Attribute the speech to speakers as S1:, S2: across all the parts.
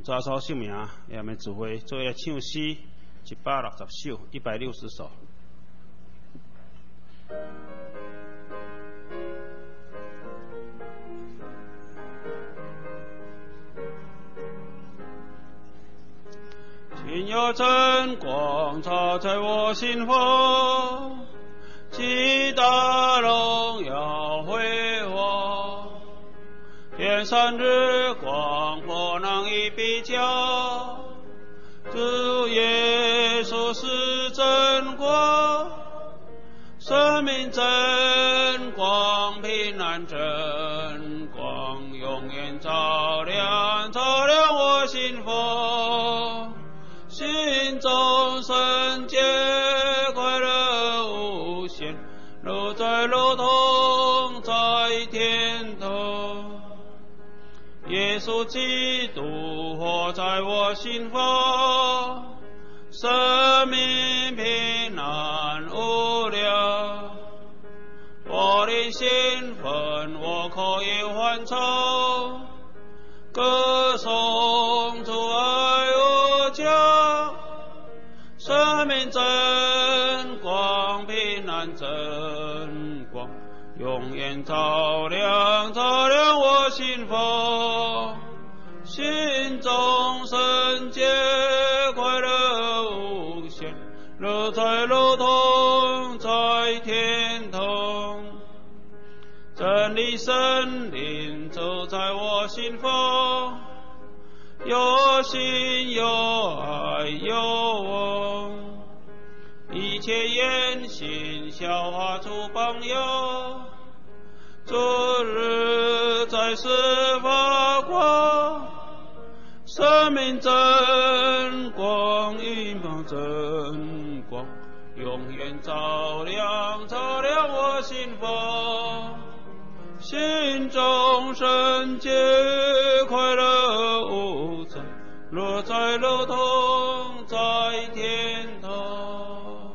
S1: 查收姓名，也免指挥，做个唱诗160首，160首。今有真光照在我心房，极大荣耀辉煌，天上日光不能一比较。主耶稣是真光，生命真光，平安真光，永远照亮我心房。心中圣洁，快乐无限，如在如同在天堂。耶稣基督活在我心房，生命平安无量。我的兴奋，我可以欢唱，歌颂主爱我家。生命真光，平安真光，永远照亮我心房。心中圣洁，快乐无限，如在如同在天堂。真理圣灵走在我心房，有心有爱有望，一切言行消化出榜样。昨日在世发光，生命真光，云光真光，永远照亮我心房。心中圣洁，快乐无常，若在如同在天堂。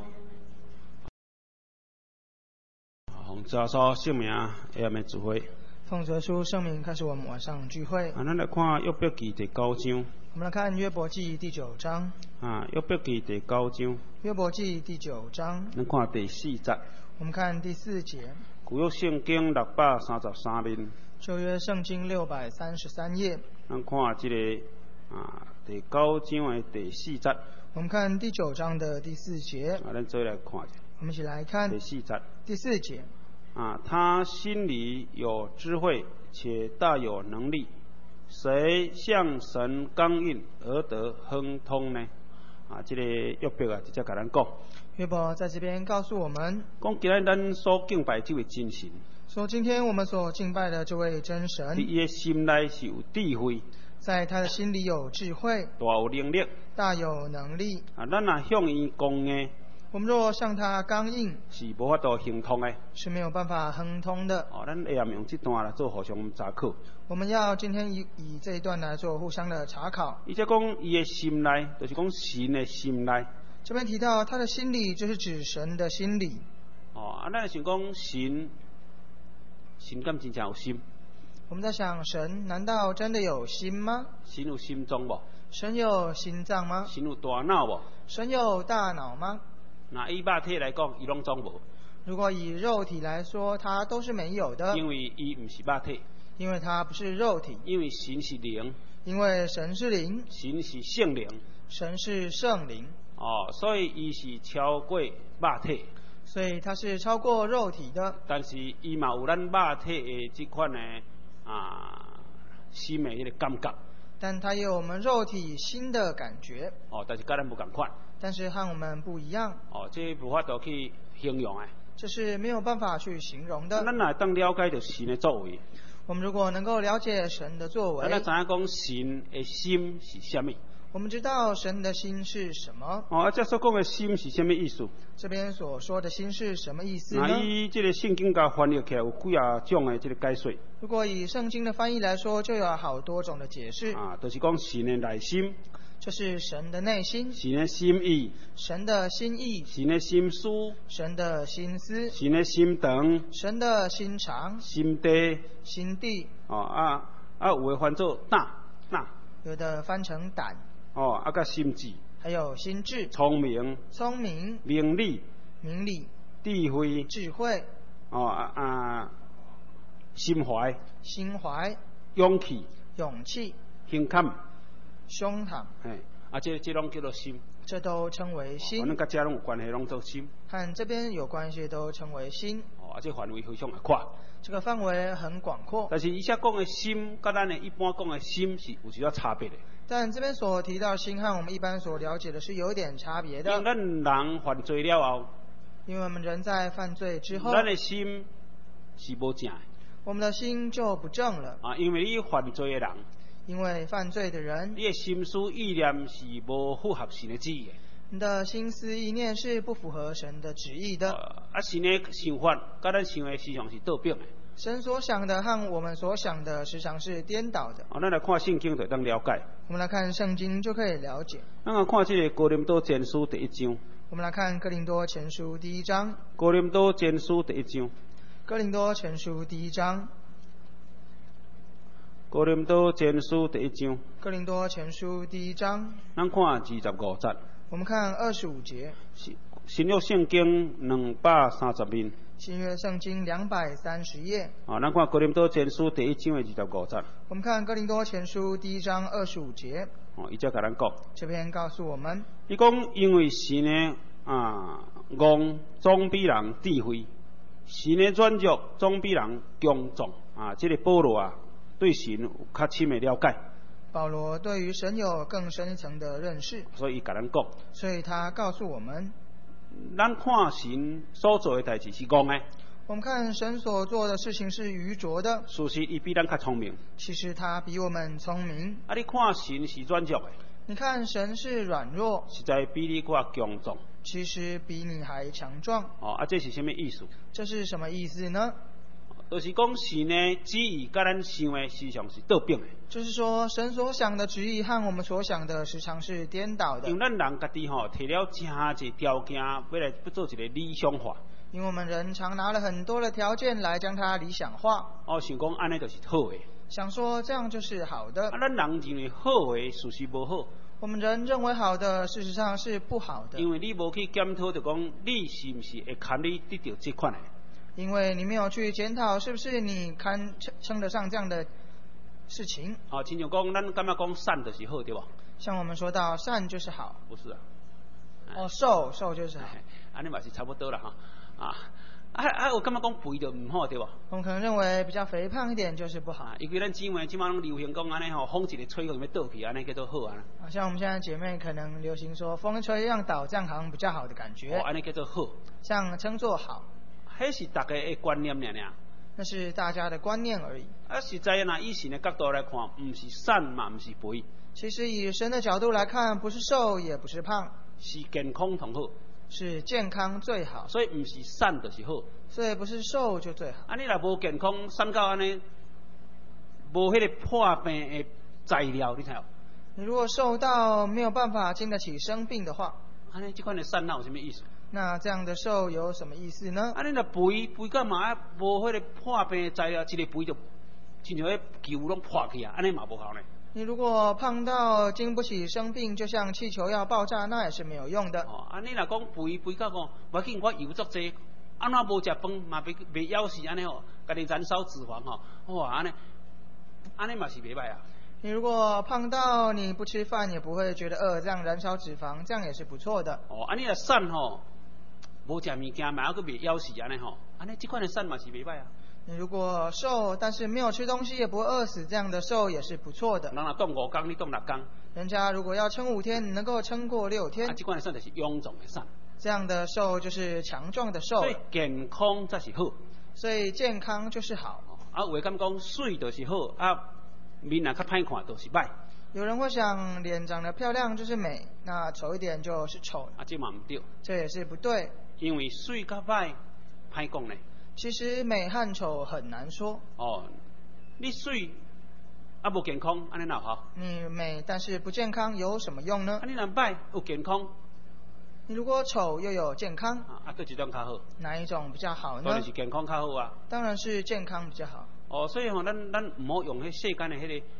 S1: 奉查收姓名，下面指挥。
S2: 奉主耶稣圣名，开始我们晚上聚会。
S1: 咱来看约伯记第9章。
S2: 我们来看约伯记第9章。
S1: 约伯记第9章。
S2: 约伯记第9章。
S1: 咱看第4节。
S2: 我们看第4节。
S1: 旧约圣经633面。
S2: 旧约圣经633页。
S1: 咱看这个第9章的第4节。
S2: 我们看第9章的第4节。
S1: 咱做来看一下。
S2: 我们一起来看
S1: 第4节。
S2: 第4节。
S1: 他心里有智慧，且大有能力，谁向神刚硬而得亨通呢？这个约伯直接甲咱讲。
S2: 约伯在这边告诉我们，
S1: 讲今日咱所敬拜这位真神，
S2: 说今天我们所敬拜的这位真神，
S1: 在他的心内是有智慧，
S2: 在他的心里有智慧，
S1: 大有能力，
S2: 大有能力。
S1: 咱若向伊讲呢，
S2: 我们若向他刚硬，
S1: 是无法度亨通的，
S2: 是没有办法亨通的。
S1: 咱下面用这段来做互相查考。
S2: 我们要今天以这一段来做互相的查考。
S1: 伊则讲伊的心内，就是讲神的心内。
S2: 这边提到他的心里，就是指神的心里。
S1: 咱想讲神敢真正有心？
S2: 我们在想，神难道真的有心吗？
S1: 神有心脏无？
S2: 神有心脏吗？
S1: 神有大脑无？
S2: 神有大脑吗？
S1: 那以肉体来讲，伊拢总无。
S2: 如果以肉体来说，它都是没有的。
S1: 因为伊唔是肉体。
S2: 因为它不是肉体。
S1: 因为神是灵。
S2: 因为神是灵。
S1: 神是圣灵。
S2: 神是圣灵。
S1: 所以伊是超过肉体。
S2: 所以它是超过肉体的。
S1: 但是伊嘛有咱肉体的这款的心的迄个感觉。
S2: 但它有我们肉体心的感觉。
S1: 但是跟咱不同款。
S2: 但是和我们不一样。
S1: 这无法度去形容的。
S2: 这是没有办法去形容的。
S1: 咱若当了解到神的作为，
S2: 我们如果能够了解神的作为，
S1: 咱知影讲神的心是什么。
S2: 我们知道神的心是什么。
S1: 这所讲的心是什么意思？
S2: 这边所说的心是什么意思呢？
S1: 以这个圣经甲翻译起来有几种的这个解说。
S2: 如果以圣经的翻译来说，就有好多种的解释。
S1: 就是讲神的内心。
S2: 就是神的内心。
S1: 神的心意。
S2: 神的心意。
S1: 神的心思。
S2: 神的心思。
S1: 神的心肠。
S2: 神的心肠。
S1: 心地。
S2: 心地。
S1: 有的翻做胆。
S2: 有的翻成胆，
S1: 哦，啊，甲心智、
S2: 还有心智、
S1: 聪明、
S2: 聪明、
S1: 明理、
S2: 明理、
S1: 智慧、
S2: 智慧、
S1: 心怀、
S2: 心怀、
S1: 勇气、
S2: 勇气、
S1: 胸襟，
S2: 胸膛，
S1: 这拢叫做心。
S2: 这都称为心。
S1: 咱甲这拢有关系，拢做心。
S2: 和这边有关系都称为心。
S1: 这范围非常的宽。
S2: 这个范围很广阔。
S1: 但是伊遐讲的心，甲咱的一般讲的心是有一点差别的。
S2: 但这边所提到心和我们一般所了解的是有一点差别的。
S1: 因为咱人犯罪了后，
S2: 因为我们人在犯罪之后，
S1: 咱的心是无正的。
S2: 我们的心就不正了。
S1: 因为你犯罪的人。
S2: 因为犯罪的人，
S1: 你的心思意念是无符合神的旨意的。
S2: 你的心思意念是不符合神的旨意的。
S1: 神的想法，甲咱想的时常是倒变的。
S2: 神所想的和我们所想的时常是颠倒的。
S1: 咱来看圣经就当了解。
S2: 我们来看圣经就可以了解。
S1: 咱来看这个哥林多前书第1章。
S2: 我们来看哥林多前书第1章。
S1: 哥林多前书第1章。
S2: 哥林多前书第1章。
S1: 哥林多前书第1章。
S2: 哥林多前书第1章。
S1: 咱看25节。
S2: 我们看25节。
S1: 新约圣经230面。
S2: 新约圣经230页。
S1: 咱看哥林多前书第1章的25节。
S2: 我们看哥林多前书第1章25节。
S1: 伊才甲咱讲。
S2: 这篇告诉我们。
S1: 伊讲因为神的戆总比人智慧，神的软弱总比人强壮。这个保罗对神有较深的了解。
S2: 保罗对于神有更深一层的认识，
S1: 所以伊甲咱讲。
S2: 所以他告诉我们，
S1: 咱看神所做的代志是戆的。
S2: 我们看神所做的事情是愚拙的。
S1: 事实伊比咱较聪明。
S2: 其实他比我们聪明。
S1: 你看神是软弱的。
S2: 你看神是软弱，
S1: 实在比你较强壮。
S2: 其实比你还强壮。
S1: 这是什么意思？
S2: 这是什么意思呢？
S1: 就是讲神的旨意甲咱想的时常是倒变的。
S2: 就是说，神所想的旨意和我们所想的时常是颠倒的。
S1: 因为咱人家己提了真侪条件，要做一个理想化。
S2: 因为我们人常拿了很多的条件来将它理想化。
S1: 想讲安尼就是好的。
S2: 想说这样就是好的。
S1: 咱人认为好的，事实无好。
S2: 我们人认为好的，事实上是不好的。
S1: 因为你无去检讨，就讲你是不是会堪你得到这款的。
S2: 因为你没有去检讨，是不是你称得上这样的事情？
S1: 亲像讲，咱感觉讲善就是好，对吧？
S2: 像我们说到善就是好。
S1: 不是啊。
S2: 瘦就是好。
S1: 安尼嘛是差不多了我感觉讲肥就唔好，对吧？
S2: 我们可能认为比较肥胖一点就是不好。
S1: 因为咱姊妹即马拢流行讲安尼风一个吹过，要倒去，安尼叫做好啊。
S2: 像我们现在姐妹可能流行说风吹让倒，这样好像比较好的感觉。
S1: 安尼叫做好。
S2: 像称作好。
S1: 迄是大家的观念尔。
S2: 那是大家的观念而已。
S1: 实在以神的角度来看，唔是善嘛，唔是肥。
S2: 其实以神的角度来看，不是瘦也不是胖，
S1: 是健康同好。
S2: 是健康最好。
S1: 所以唔是善就是好。
S2: 所以不是瘦就最好。
S1: 你若无健康，瘦到安尼，无迄个破病的材料，你睇哦。
S2: 你如果瘦到没有办法经得起生病的话，
S1: 安尼这款的善有什么意思？
S2: 那这样的瘦有什么意思呢？
S1: 你若肥干嘛无迄个破病的材料，一个肥就亲像迄球拢破去安尼嘛无好呢。
S2: 你如果胖到经不起生病，就像气球要爆炸，那也是没有用的。
S1: 你若讲肥到无要紧，我油足济，安怎无食饭嘛袂枵死安尼家己燃烧脂肪安尼嘛是袂歹啊。
S2: 你如果胖到你不吃饭也不会觉得饿，这样燃烧脂肪，这样也是不错的。
S1: 你若瘦无食物件嘛，还佫袂枵死安尼安尼这款的瘦嘛是袂歹啊。
S2: 你如果瘦，但是没有吃东西也不会饿死，这样的瘦也是不错的。
S1: 人若冻5天，你冻6天。
S2: 人家如果要撑5天，你能够撑过6天。
S1: 这款的瘦就是臃肿的瘦。
S2: 这样的瘦就是强壮的瘦。
S1: 所以健康才是好。
S2: 所以健康就是好。
S1: 有的敢讲水就是好，面若较歹看就是歹。
S2: 有人会想脸长得漂亮就是美，那丑一点就是丑。
S1: 这嘛唔对。
S2: 这也是不对。
S1: 因为水较歹讲呢。
S2: 其实美和丑很难说。
S1: 你水无健康，安尼哪好？
S2: 你美但是不健康有什么用呢？
S1: 你若歹有健康，
S2: 你如果丑又有健康，
S1: 佫一种较好。
S2: 哪一种比较好呢？
S1: 当然是健康较好啊。
S2: 当然是健康比较好。
S1: 所以咱唔好用迄世间的迄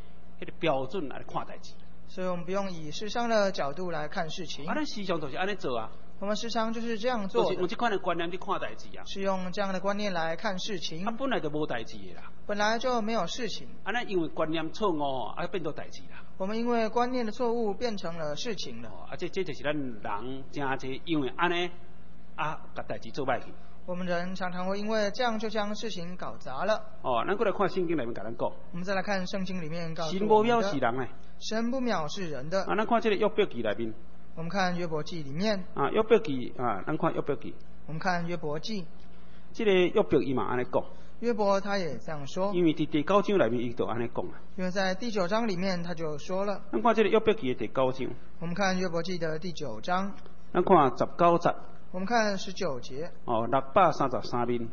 S1: 迄个标准来看代志。
S2: 所以我们不用以世上的角度来看事情。
S1: 咱时常就是安尼做啊。
S2: 我们时常就是这样做的，
S1: 就是用这款的观念去看代志啊。
S2: 是用这样的观念来看事情。
S1: 本来就无代志的啦。
S2: 本来就没有事情。
S1: 安尼因为观念错误变做代志啦。
S2: 我们因为观念的错误变成了事情了。
S1: 这就是咱人真济因为安尼把代志做歹去。
S2: 我们人常常会因为这样就将事情搞砸了。
S1: 咱过来看圣经里面跟咱讲。
S2: 我们再来看圣经里面告诉我们的。
S1: 神不藐视人呢。
S2: 神不藐视人的。
S1: 咱看这个约伯记里面。
S2: 我们看约伯记里面。
S1: 约伯记咱看约伯记。
S2: 我们看约伯记。
S1: 这个约伯伊嘛安尼讲。
S2: 约伯他也这样说。
S1: 因为在第9章里面伊就安尼讲啊。
S2: 因为在第9章里面他就说了。
S1: 咱看这个约伯记的第9章。
S2: 我们看约伯记的第9章。
S1: 咱看19节。
S2: 我们看19节。
S1: 633面。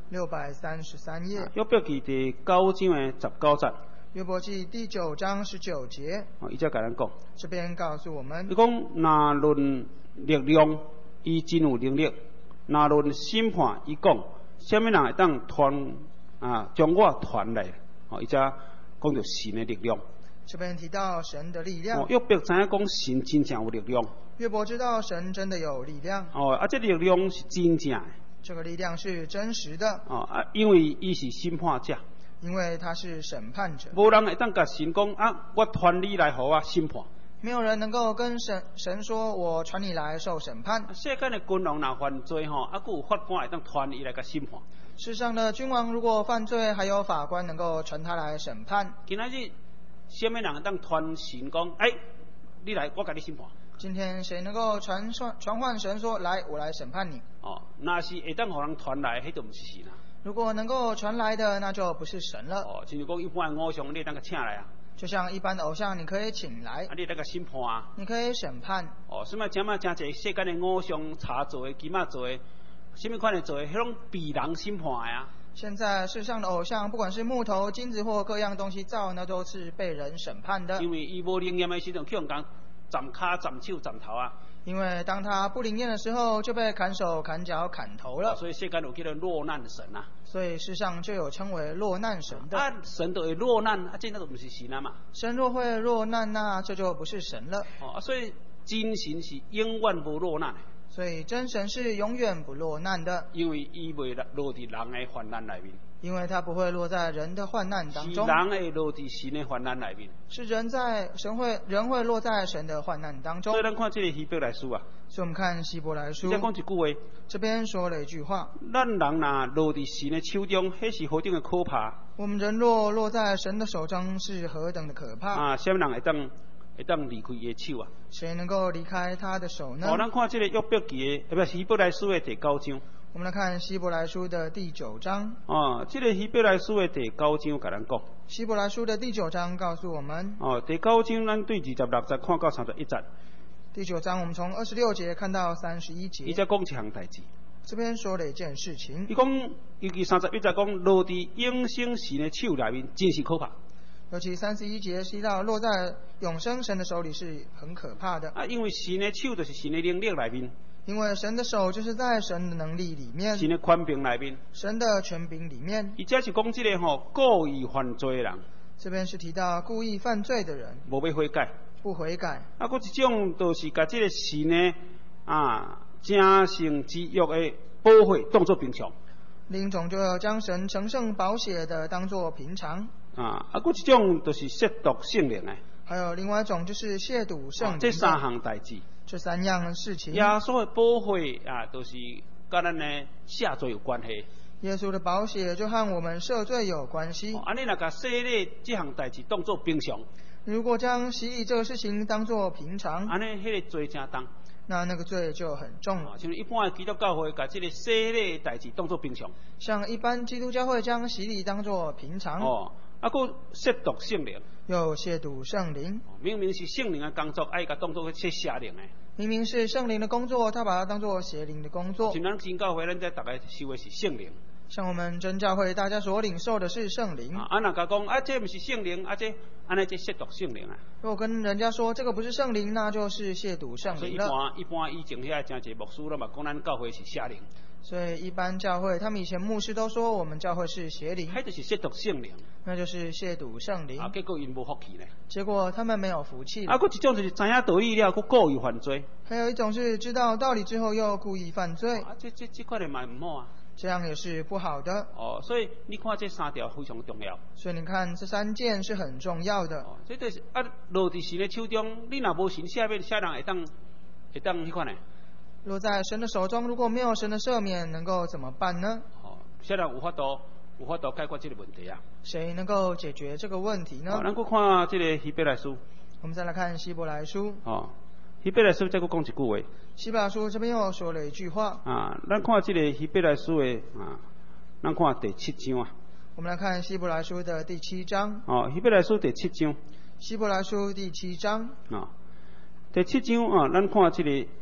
S2: 633页。
S1: 约伯记第9章的19节。
S2: 约伯记第9章19节。
S1: 伊才甲咱讲。
S2: 这边告诉我们。
S1: 伊讲若论力量，伊真有能力；若论审判，伊讲，什么人会当将我传来？伊才讲到神的力量。
S2: 这边提到神的力量。
S1: 约伯知影讲神真正有力量。
S2: 约伯知道神真的有力量。
S1: 这力量是真正的。
S2: 这个力量是真实的。
S1: 因为伊是审判者。
S2: 因为他是审判者。
S1: 无人会当甲神讲我传你来，互我审判。
S2: 没有人能够跟神说，我传你来受审判。
S1: 世间的君王若犯罪佫有法官会当传伊来甲审判。
S2: 世上的君王如果犯罪，还有法官能够传他来审判。
S1: 今仔日什么人会当传神讲，你来，我甲你审判？
S2: 今天谁能够传唤神说，来，我来审判你？
S1: 若是会当互人传来，迄就不是神啦。
S2: 如果能够传来的，那就不是神了。
S1: 亲像讲一般的偶像，你当个请来啊。
S2: 就像一般的偶像，你可以请来。
S1: 你那个审判啊。
S2: 你可以审判。
S1: 什么真侪世间的偶像茶做的、金仔做的，什么款的做的，迄种被人审判的啊。
S2: 现在世上的偶像，不管是木头、金子或各样东西造，那都是被人审判的。
S1: 因为伊无灵验的时阵，去用讲斩骹、斩手、斩头啊。
S2: 因为当他不灵验的时候，就被砍手、砍脚、砍头了。
S1: 所以世间有叫做落难神啊。
S2: 所以世上就有称为落难神的。
S1: 神都会落难，这都不是神啊嘛。
S2: 神若会落难，那这就不是神了。
S1: 所以真神是永远无落难的。
S2: 所以真神是永远不落难的。
S1: 因为伊袂落伫人的患难里面。
S2: 因为他不会落在人的患难当中。
S1: 是人会落伫神的患难里面。
S2: 是人会落在神的患难当中。
S1: 所以咱看这个希伯来书啊。
S2: 所以我们看希伯来书。
S1: 再讲一句话。
S2: 这边说了一句话。
S1: 咱人若落伫神的手中，迄是何等的可怕。
S2: 我们人若落在神的手中，是何等的可怕。
S1: 什么人会当离开伊的手啊？
S2: 谁能够离开他的手呢？
S1: 咱看这个约伯记的，希伯来书的第9章。
S2: 我们来看希伯来书的第9章。
S1: 这个希伯来书的第9章甲咱讲。
S2: 希伯来书的第9章告诉我们。
S1: 第9章咱对26节看到31节。
S2: 第9章我们从26节看到31节。
S1: 伊才讲一项代志。
S2: 这边说了一件事情。
S1: 伊讲，尤其31节讲落伫永生神的手里面，真是可怕。
S2: 尤其31节提到落在永生神的手里是很可怕的。
S1: 因为神的手就是神的能力里面。
S2: 因为神的手就是在神的能力里面。
S1: 神的权柄里面。
S2: 神的权柄里面。
S1: 伊这是讲这个故意犯罪的人。
S2: 这边是提到故意犯罪的人。
S1: 无要悔改。
S2: 不悔改。
S1: 佫一种就是把这个神的正圣之约的保护当作平常。
S2: 另一种就要将神成圣保血的当作平常。
S1: 佫一种就是亵渎圣灵的。
S2: 还有另外一种就是亵渎圣灵。
S1: 这3项代志。
S2: 这3样事情。
S1: 耶稣的保护都是跟咱的赦罪有关系。
S2: 耶稣的保血就和我们赦罪有关系。
S1: 你若把洗礼这项代志当作平常。
S2: 如果将洗礼这个事情当作平常，
S1: 迄个罪真重。
S2: 那个罪就很重了。
S1: 像一般的基督教会把这个洗礼代志当作平常。
S2: 像一般基督教会将洗礼当作平常。
S1: 佫亵渎圣灵。
S2: 又亵渎圣灵。
S1: 明明是圣灵的工作，甲当作去邪灵的。
S2: 明明是圣灵的工作，他把它当作邪灵的工作。
S1: 像咱真教会，咱在大家修的是圣灵。
S2: 像我们真教会大家所领受的是圣灵。
S1: 若甲讲这不是圣灵，这安尼这亵渎圣灵啊。
S2: 如果跟人家说这个不是圣灵，那就是亵渎圣灵了。
S1: 所以一般以前遐真侪牧师了嘛，讲咱教会是邪灵。
S2: 所以一般教会，他们以前牧师都说我们教会是邪灵，
S1: 迄就是亵渎圣灵，
S2: 那就是亵渎圣灵。
S1: 结果因无福气呢。
S2: 结果他们没有福气。
S1: 佫一种就是知影道理了，佫故意犯罪。
S2: 还有一种是知道道理之后又故意犯罪。
S1: 这块的嘛唔好啊。
S2: 这样也是不好的。
S1: 所以你看这3条非常重要。
S2: 所以你看这3件是很重要的。
S1: 这就是落伫神的手中，你若无神赦免，啥人会当迄款呢？
S2: 落在神的手中，如果没有神的赦免，能够怎么办呢？
S1: 啥人有法度解决这个问题啊？
S2: 谁能够解决这个问题呢？
S1: 咱佫看这个希伯来书。
S2: 我们再来看希伯来书。
S1: 希伯来书再佫讲一句话。
S2: 希伯来书这边又说了一句话。
S1: 咱看这个希伯来书的咱看第7章啊。
S2: 我们来看希伯来书的第7章。
S1: 希伯来书第7章。
S2: 希伯来书第7章。
S1: 第7章咱看这个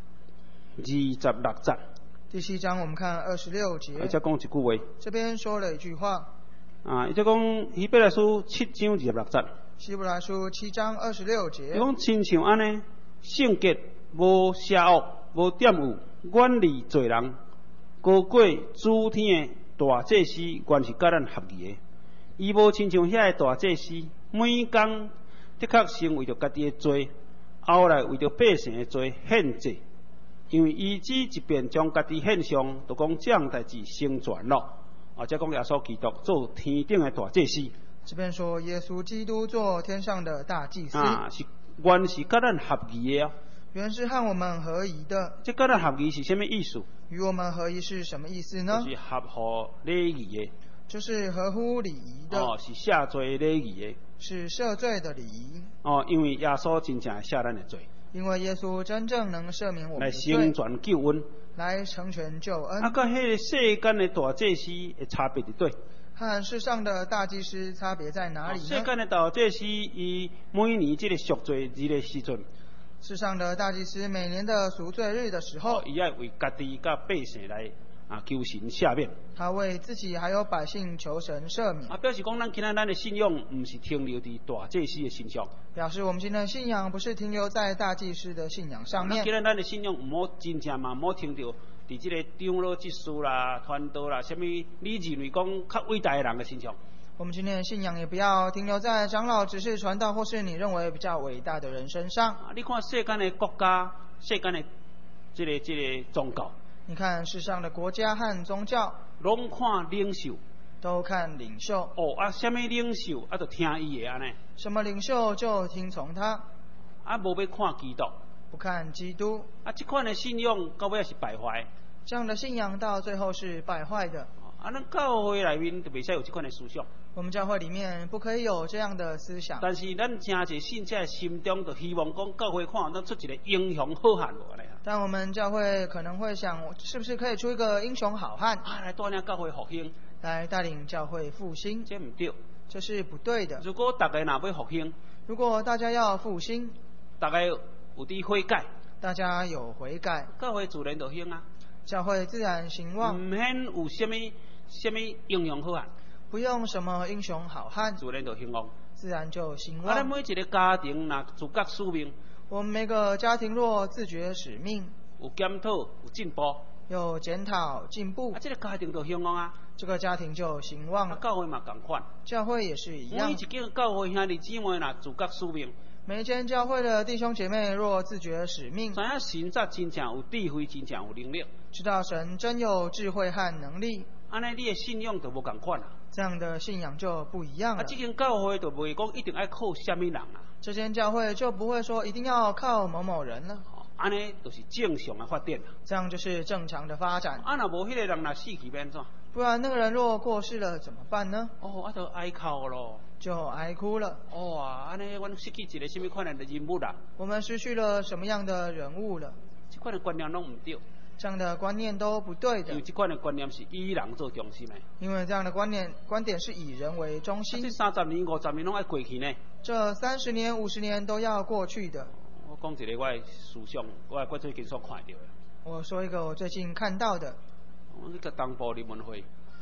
S1: 26节。
S2: 第7章我们看26节。
S1: 再讲一句话。
S2: 这边说了一句话。
S1: 伊再讲希伯来书7章26节。
S2: 希伯来书7章26节。
S1: 伊讲亲像安尼，圣洁无邪恶，无玷污，远离罪人，高过主天的大祭司，原是甲咱合意的。伊无亲像遐个大祭司，每工的确先为着家己的罪，后来为着百姓的罪献祭。因为伊只一遍将家己献上，就讲这样代志成全了。再讲耶稣基督做天顶的大祭司。
S2: 这边说耶稣基督做天上的大祭司。
S1: 原是甲咱合意的。
S2: 原是和我们合宜的。
S1: 这甲咱合意是什么意思？
S2: 与我们合宜是什么意思呢？
S1: 就是合乎礼仪的。
S2: 就是合乎礼仪的。
S1: 是赦罪礼仪的。
S2: 是赦罪的礼仪。
S1: 因为耶稣真正赦咱的罪。
S2: 因为耶稣真正能赦免我们的罪，
S1: 来成全救恩，
S2: 来成全救恩。
S1: 甲迄个世间的大祭司的差别伫对？
S2: 和世上的大祭司差别在哪里呢？
S1: 世间的大祭司伊每年这个赎罪日的时阵，
S2: 世上的大祭司每年的赎罪日的时候，
S1: 伊要为家己甲百姓来求神赦免。
S2: 他为自己还有百姓求神赦免。
S1: 表示讲咱今仔咱的信仰唔是停留伫大祭司的身上。
S2: 表示我们今天的信仰不是停留在大祭司的信仰上面。
S1: 今仔咱的信仰唔好真正嘛，唔好停留伫这个长老执事啦、传道啦，什么你认为讲较伟大的人的身上。
S2: 我们今天的信仰也不要停留在长老、执事、传道，或是你认为比较伟大的人身上。
S1: 你看世间的国家、世间的这个宗教。
S2: 你看世上的国家和宗教，
S1: 拢看领袖，
S2: 都看领袖。
S1: 什么领袖就听伊的安尼。
S2: 什么领袖就听从他。
S1: 无要看基督，
S2: 不看基督。
S1: 这款的信仰到尾是败坏。
S2: 这样的信仰到最后是败坏的。
S1: 咱教会内面就袂使有这款的思想。
S2: 我们教会里面不可以有这样的思想。
S1: 但是咱真侪信者心中就希望讲教会看咱出一个英雄好汉无安尼。
S2: 但我们教会可能会想，是不是可以出一个英雄好汉
S1: 来带领教会复兴，
S2: 来带领教会复兴？
S1: 这唔对，
S2: 这是不对的。
S1: 如果大家若要复兴，
S2: 如果大家要复兴，
S1: 大家有伫悔改，
S2: 大家有悔改，
S1: 教会自然就兴啊。
S2: 教会自然兴旺，
S1: 唔免有什么英雄好汉，
S2: 不用什么英雄好汉，
S1: 自然就兴旺，
S2: 自然就兴旺。
S1: 咱每一个家庭若自觉使命。
S2: 我们每个家庭若自觉使命，
S1: 有检讨，有进步，
S2: 有检讨进步，
S1: 这个家庭就兴旺啊。
S2: 这个家庭就兴旺了。
S1: 教会嘛同款，
S2: 教会也是一样。
S1: 每一间教会兄弟姊妹若自觉使命，
S2: 每一间教会的弟兄姐妹若自觉使命，
S1: 知影神才真正有智慧，真正有能力，
S2: 知道神真有智慧和能力，
S1: 安尼你的信仰就无同款啊。
S2: 这样的信仰就不一样了。
S1: 这间教会就袂讲一定要靠什么人啊。
S2: 这间教会就不会说一定要靠某某人了。
S1: 安尼就是正常的发展。
S2: 这样就是正常的发展。
S1: 若无迄个人若死去变怎？
S2: 不然那个人若过世了怎么办呢？
S1: 就哀哭咯。
S2: 就哀哭了。
S1: 安尼阮失去一个什么款的人物啦？
S2: 我们失去了什么样的人物了？
S1: 这款的观念拢唔对。
S2: 这样的观念都不对的。
S1: 因为这款的观念是以人做中心的。
S2: 因为这样的观点是以人为中心。
S1: 这30年、50年拢要过去呢。这
S2: 30年、50年都要过去的。
S1: 我讲一个我的思想，我最近所看到的。
S2: 我说一个我最近看到的。
S1: 那个东部人文会。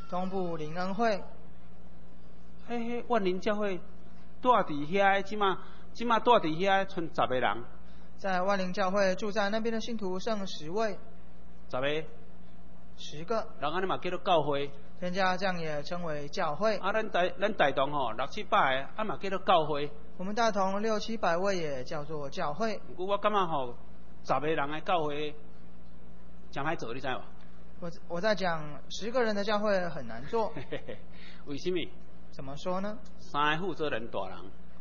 S2: 东部灵恩会。
S1: 迄万灵教会住伫遐，即马住伫遐，剩10个人。
S2: 在万灵教会住在那边的信徒剩10位。
S1: 10
S2: 个。
S1: 人安尼嘛叫做教会。
S2: 人家这样也称为教会。
S1: 啊，咱大同吼600-700个，啊嘛叫做教会。
S2: 我们大同600-700位也叫做教会。
S1: 不过我感觉吼，10个人的教会真歹做，你知无？
S2: 我在讲10个人的教会很难做。
S1: 为什么？
S2: 怎么说呢
S1: ？3个负责人大人。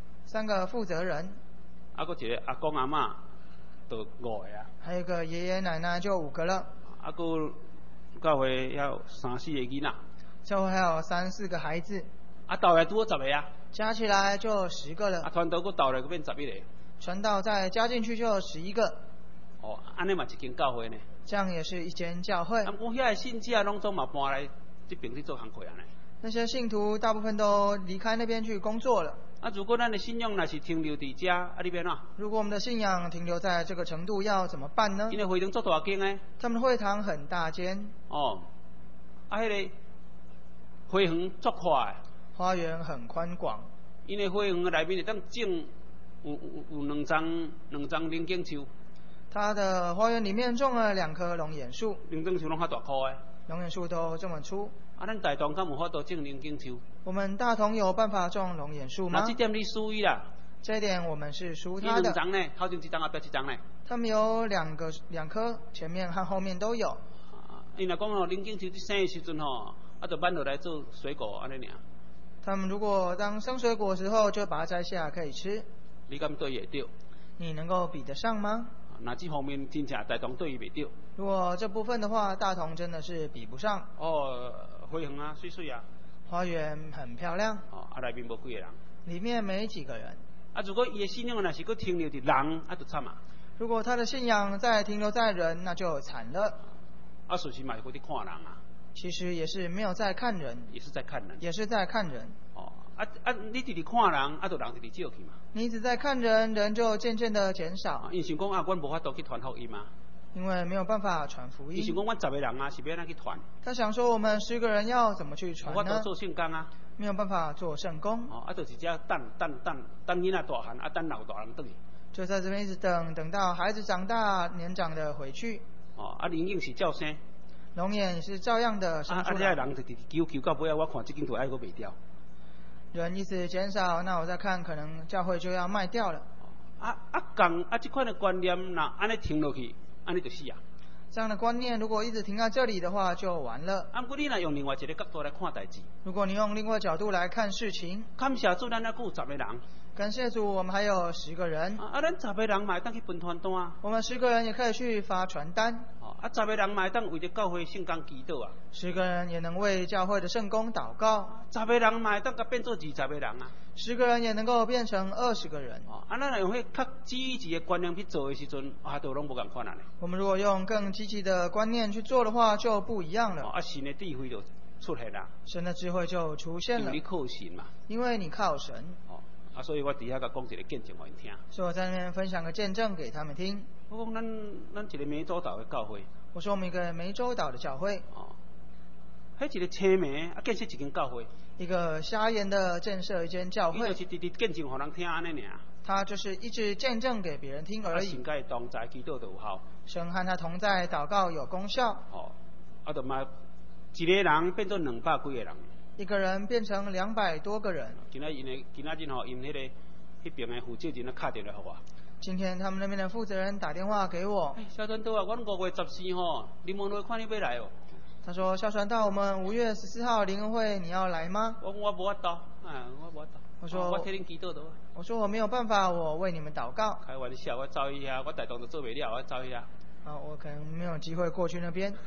S2: 3个负责人。
S1: 啊，搁一个阿公阿嬷，就5个啊。
S2: 还有个爷爷奶奶就5个了。
S1: 啊，搁教会要3-4个囡仔。
S2: 教会还有3-4个孩子。
S1: 啊，倒来拄好10个啊。
S2: 加起来就10个了。
S1: 啊，传道搁倒来搁变11个。
S2: 传道再加进去就11个。
S1: 哦，安尼嘛一间教会呢。
S2: 这样也是一间教会。
S1: 啊，我遐个信者拢总嘛搬来这边去做工课啊呢。
S2: 那些信徒大部分都离开那边去工作了。
S1: 啊，如果咱的信仰若是停留伫遮，啊，你变哪？
S2: 如果我们的信仰停留在这个程度，要怎么办呢？
S1: 因为会堂做大间诶。
S2: 他们的会堂很大间。
S1: 哦，啊，迄个会堂足宽诶。
S2: 花园很宽广。
S1: 因为会堂内面会当种有两丛龙眼树。
S2: 它的花园里面种了2棵龙眼树。
S1: 龙眼树拢较大棵诶。
S2: 龙眼树都这么粗。
S1: 啊，咱大同敢有法度种龙眼树？
S2: 我们大同有办法种龙眼树吗？
S1: 那这点你属伊啦。
S2: 这一点我们是属他的。
S1: 2丛呢？头前1丛，后壁1丛呢？
S2: 他们有2棵，前面和后面都有。
S1: 因若讲吼，龙眼树伫生的时阵吼，啊，就挽落来做水果安尼尔。
S2: 他们如果当生水果的时候，就把它摘下可以吃。
S1: 你敢对会着？
S2: 你能够比得上吗？
S1: 那这方面真正大同对伊袂着。
S2: 如果这部分的话，大同真的是比不上。
S1: 哦，会堂啊，水水啊。
S2: 花园很漂亮。
S1: 哦，啊内面无几个人。
S2: 里面没几个人。
S1: 啊，如果伊的信仰若是搁停留伫人，啊，就惨啊。
S2: 如果他的信仰再停留在人，那就惨了。
S1: 啊，属实嘛是搁伫看人啊。
S2: 其实也是没有在看人。
S1: 也是在看人。
S2: 也是在看人。
S1: 哦，你直直看人，啊，就人直直少去嘛。
S2: 你一直在看人，人就渐渐的减少。
S1: 因想讲啊，阮无法度去传福音嘛。
S2: 因为没有办法传福音。
S1: 伊想讲，阮10个人啊，是要安怎去传？
S2: 他想说，我们10个人要怎么去传呢？
S1: 无法度做圣工啊。
S2: 没有办法做圣工。
S1: 哦，啊，就是只等囡仔大汉，啊，等老大人转去。
S2: 就在这边一直等到孩子长大，年长的回去。
S1: 哦，啊，龙眼是照生。
S2: 龙眼是照样的生出来。
S1: 这人就直直求到尾啊，我看这间都还阁卖掉。
S2: 人一直减少，那我再看，可能教会就要卖掉了。
S1: 这款的观念，那安尼停落去，安尼就死啊。
S2: 这样的观念如果一直停在这里的话，就完了。
S1: 不过你若用另外一个角度来看代志。
S2: 如果你用另外角度来看事情。
S1: 感谢主，咱还有10个人。
S2: 感谢主，我们还有10个人。
S1: 咱10个人嘛会当去分传单啊。
S2: 我们10个人也可以去发传单。
S1: 10个人嘛会当为着教会圣工祈祷啊。
S2: 10个人也能为教会的圣工祷告。
S1: 10个人嘛会当甲变做20个人啊。
S2: 10个人也能够变成20个人。
S1: 咱用迄较积极的观念去做的时阵，都拢无共款啊。
S2: 我们如果用更积极的观念去做的话，就不一样了。
S1: 神的智慧就出现啦。
S2: 神的智慧就出现了。
S1: 因为你靠神嘛。
S2: 因为你靠神。
S1: 所以我底下甲讲一个见证互因听。
S2: 所以我在那边分享个见证给他们听。
S1: 我讲咱一个湄洲岛的教会。
S2: 我说我们一个湄洲岛的教会。
S1: 迄一个青梅建设一间教会。
S2: 一个瞎眼的建设一间教会。
S1: 伊就是直直见证互人听安尼尔。
S2: 他就是一直见证给别人听而已。
S1: 神甲伊同在，祈祷就有效。
S2: 神和他同在，祷告有功效。
S1: 就嘛一个人变做200几个人。
S2: 一个人变成200多个人。
S1: 今仔日吼，因迄边的负责人打电话给我。
S2: 今天他们那边的负责人打电话给我。
S1: 小传道啊，阮5月14吼，灵恩会看你要来哦。
S2: 他说：小传道，我们5月14号灵恩会你要来吗？
S1: 我无法度，我无法度。
S2: 我说
S1: 我替恁祈祷的。我
S2: 说我没有办法，我为你们祷告。
S1: 开玩笑，我走一下，我大同都做不了，我走一下。
S2: 我可能没有机会过去那边。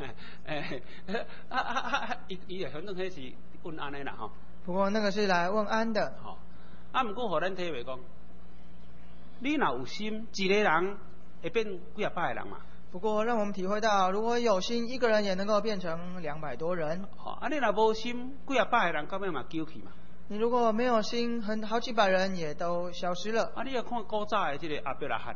S1: 伊反正迄是问安的啦吼。
S2: 不过那个是来问安的。
S1: 不过互咱体会讲，你若有心，一个人会变几啊百个人嘛。
S2: 不过让我们体会到，如果有心，一个人也能够变成200多人。
S1: 你若无心，几啊百个人到尾嘛救去嘛。
S2: 你如果没有心，好几百人也都消失了。
S1: 你要看古早的这个阿伯拉罕。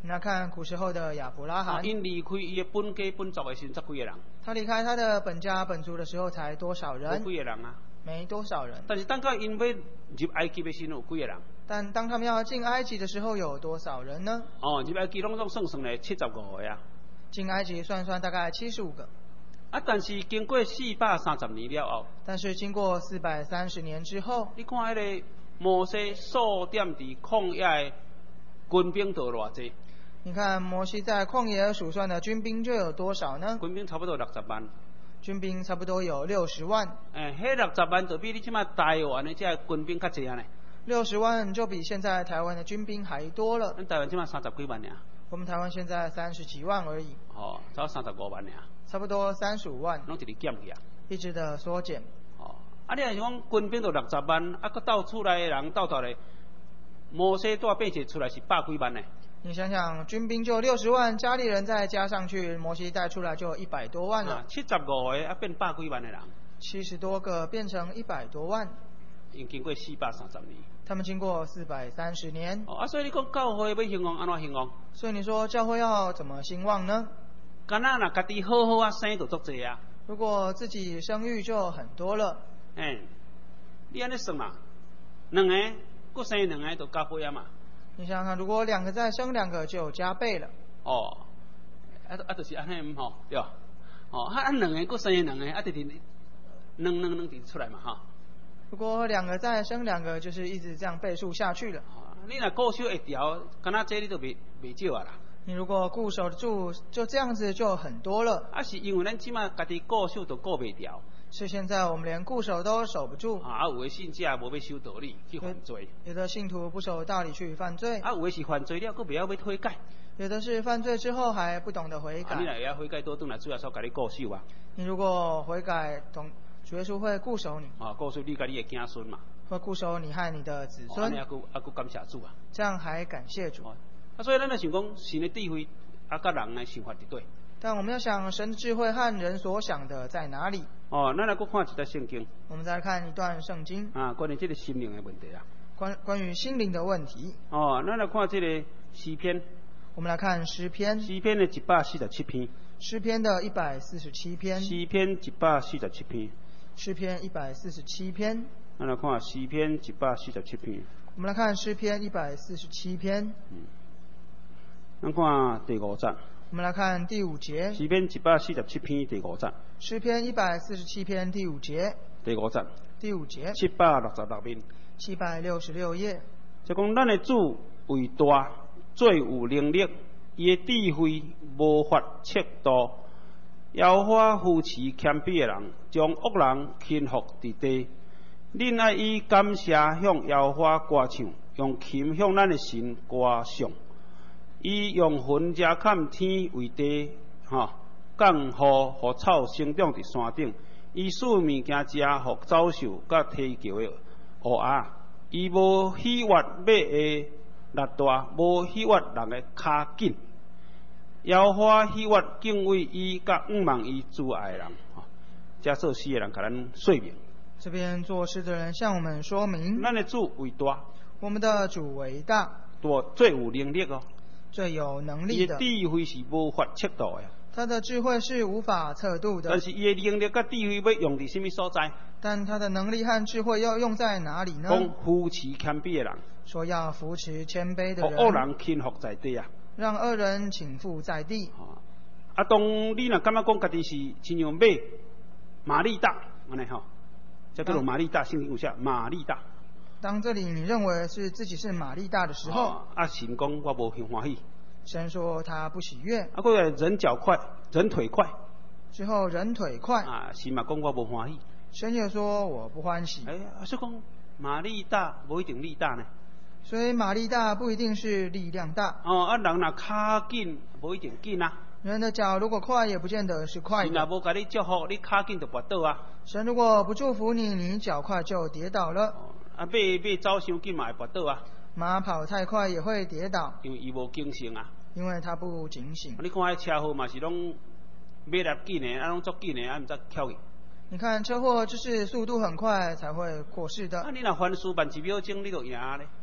S2: 你来看古时候的亚伯拉罕，
S1: 因离开伊的本家本族的时，才几个人？
S2: 他离开他的本家本族的时候才多少人？
S1: 无几个人啊。
S2: 没多少人。
S1: 但是当到因要入埃及的时，有几个人？
S2: 但当他们要进埃及的时候，有多少人呢？
S1: 入埃及拢算咧75个啊。
S2: 进埃及算大概75个。
S1: 但是经过430年了后，
S2: 但是经过430年之后，
S1: 你看迄个摩西数点伫旷野的军兵多偌济？
S2: 你看摩西在旷野数算的军兵就有多少呢？
S1: 军兵差不多60万。
S2: 军兵差不多有60万。
S1: 迄60万就比你即马台湾的这军兵较济啊呢。
S2: 60万就比现在台湾的军兵还多了。
S1: 咱台湾即马30几万尔。
S2: 我们台湾现在30几万而已。
S1: 才35万尔。
S2: 差不多35万。
S1: 拢一直减去啊。
S2: 一直的缩减。
S1: 你若是讲军兵就60万，搁到厝内的人到咧，摩西带变起出来是100几万呢。
S2: 你想想，军兵就60万，家里人再加上去，摩西带出来就100多万了。
S1: 75个变100几万的人。
S2: 70多个变成100多万。
S1: 已经过430年。
S2: 他们经过430年。
S1: 所以你讲教会要兴旺，安怎兴旺？
S2: 所以你说教会要怎么兴旺呢？
S1: 敢若家己好好生就足济啊。
S2: 如果自己生育就很多了。
S1: 你安尼算嘛？2个，搁生2个就加倍啊嘛。
S2: 你想想看，如果2个再生2个就加倍了。
S1: 就是安尼吼，对吧？2个搁生2个，就是2直出来嘛哈。
S2: 如果2个再生2个，就是一直这样倍数下去了。
S1: 你若固守会调，敢若这你就袂少啊啦。
S2: 你如果固守得住，就这样子就很多了。
S1: 是因为咱即马家己固守都固袂调。
S2: 是现在我们连固守都守不住。
S1: 有的信者无要守道理去犯罪。
S2: 有的信徒不守道理去犯罪。
S1: 有的是犯罪了，佫袂晓要悔改。
S2: 有的是犯罪之后还不懂得悔改。
S1: 你若会晓悔改，倒转来主耶稣甲你固守啊。
S2: 你如果悔改，主耶稣会固守你。
S1: 固守你甲你的子孙嘛。
S2: 会固守你和你的子孙。
S1: 还佫感谢主啊。
S2: 这样还感谢主。
S1: 所以咱就想讲，神的智慧甲人的想法伫对。
S2: 但我们要想神的智慧和人所想的在哪里？
S1: 咱来佫看一段圣经。
S2: 我们再来看一段圣经。
S1: 关于这个心灵的问题啊。
S2: 关于心灵的问题。
S1: 咱来看这个诗篇。
S2: 我们来看诗篇。
S1: 诗篇的147篇。
S2: 诗篇的147篇。
S1: 诗篇147篇。
S2: 诗篇147篇。
S1: 咱来看诗篇147篇。
S2: 我们来看诗篇147篇。
S1: 咱看第5章。
S2: 我们来看第5节。
S1: 诗篇147篇第5章。
S2: 诗篇147篇第5节。
S1: 第5章。
S2: 第5节。
S1: 766面。
S2: 766页。
S1: 即讲咱的主为大，最有能力，伊的智慧无法测度。耶和华扶持谦卑的人，将恶人轻服伫地。恁爱以感谢向耶和华歌唱，用琴向咱的神歌颂。伊用云遮盖天为地，降雨互草生长伫山顶。伊使物件食互走兽甲梯桥的乌鸦。伊无喜悦马的力大，无喜悦人的骹紧。耶和华喜悦敬畏伊，甲仰望伊主爱的人。这作诗的人甲咱说明。
S2: 这边作诗的人向我们说明，
S1: 咱的主为大，
S2: 我们的主为大，
S1: 最有能力
S2: 最有能力的。
S1: 伊的智慧是无法测度的。
S2: 他的智慧是无法测度的。
S1: 但是伊的能力甲智慧要用伫什么所在？
S2: 但他的能力和智慧要用在哪里呢？
S1: 讲扶持谦卑的人。
S2: 说要扶持谦卑的人。
S1: 恶人轻服在地啊。
S2: 让恶人倾覆在地。
S1: 当你若感觉讲家己是亲像马力大，安尼叫做马力大，圣经有写马力大。
S2: 当这里你认为是自己是马力大的时候，
S1: 神讲我无欢喜。
S2: 神说他不喜悦。
S1: 过来人脚快，人腿快。
S2: 之后人腿快。
S1: 神嘛讲我无欢喜。
S2: 神也说我不欢喜。
S1: 所以讲马力大无一定力大呢。
S2: 所以马力大不一定是力量大。
S1: 人若骹紧，无一定紧啊。
S2: 人的脚如果快，也不见得是快的。
S1: 神若无甲你祝福，你骹紧就跌倒啊。
S2: 神如果不祝福你，你脚快就跌倒了。
S1: 马走伤紧嘛会跌倒啊。
S2: 马跑太快也会跌倒。
S1: 因为伊无警醒啊。
S2: 因为他不警醒。
S1: 你看迄车祸嘛是拢马力紧的，拢足紧的，毋则翘去。
S2: 你看车祸就是速度很快才会过世的。
S1: 你若凡事慢1秒钟，你就赢咧。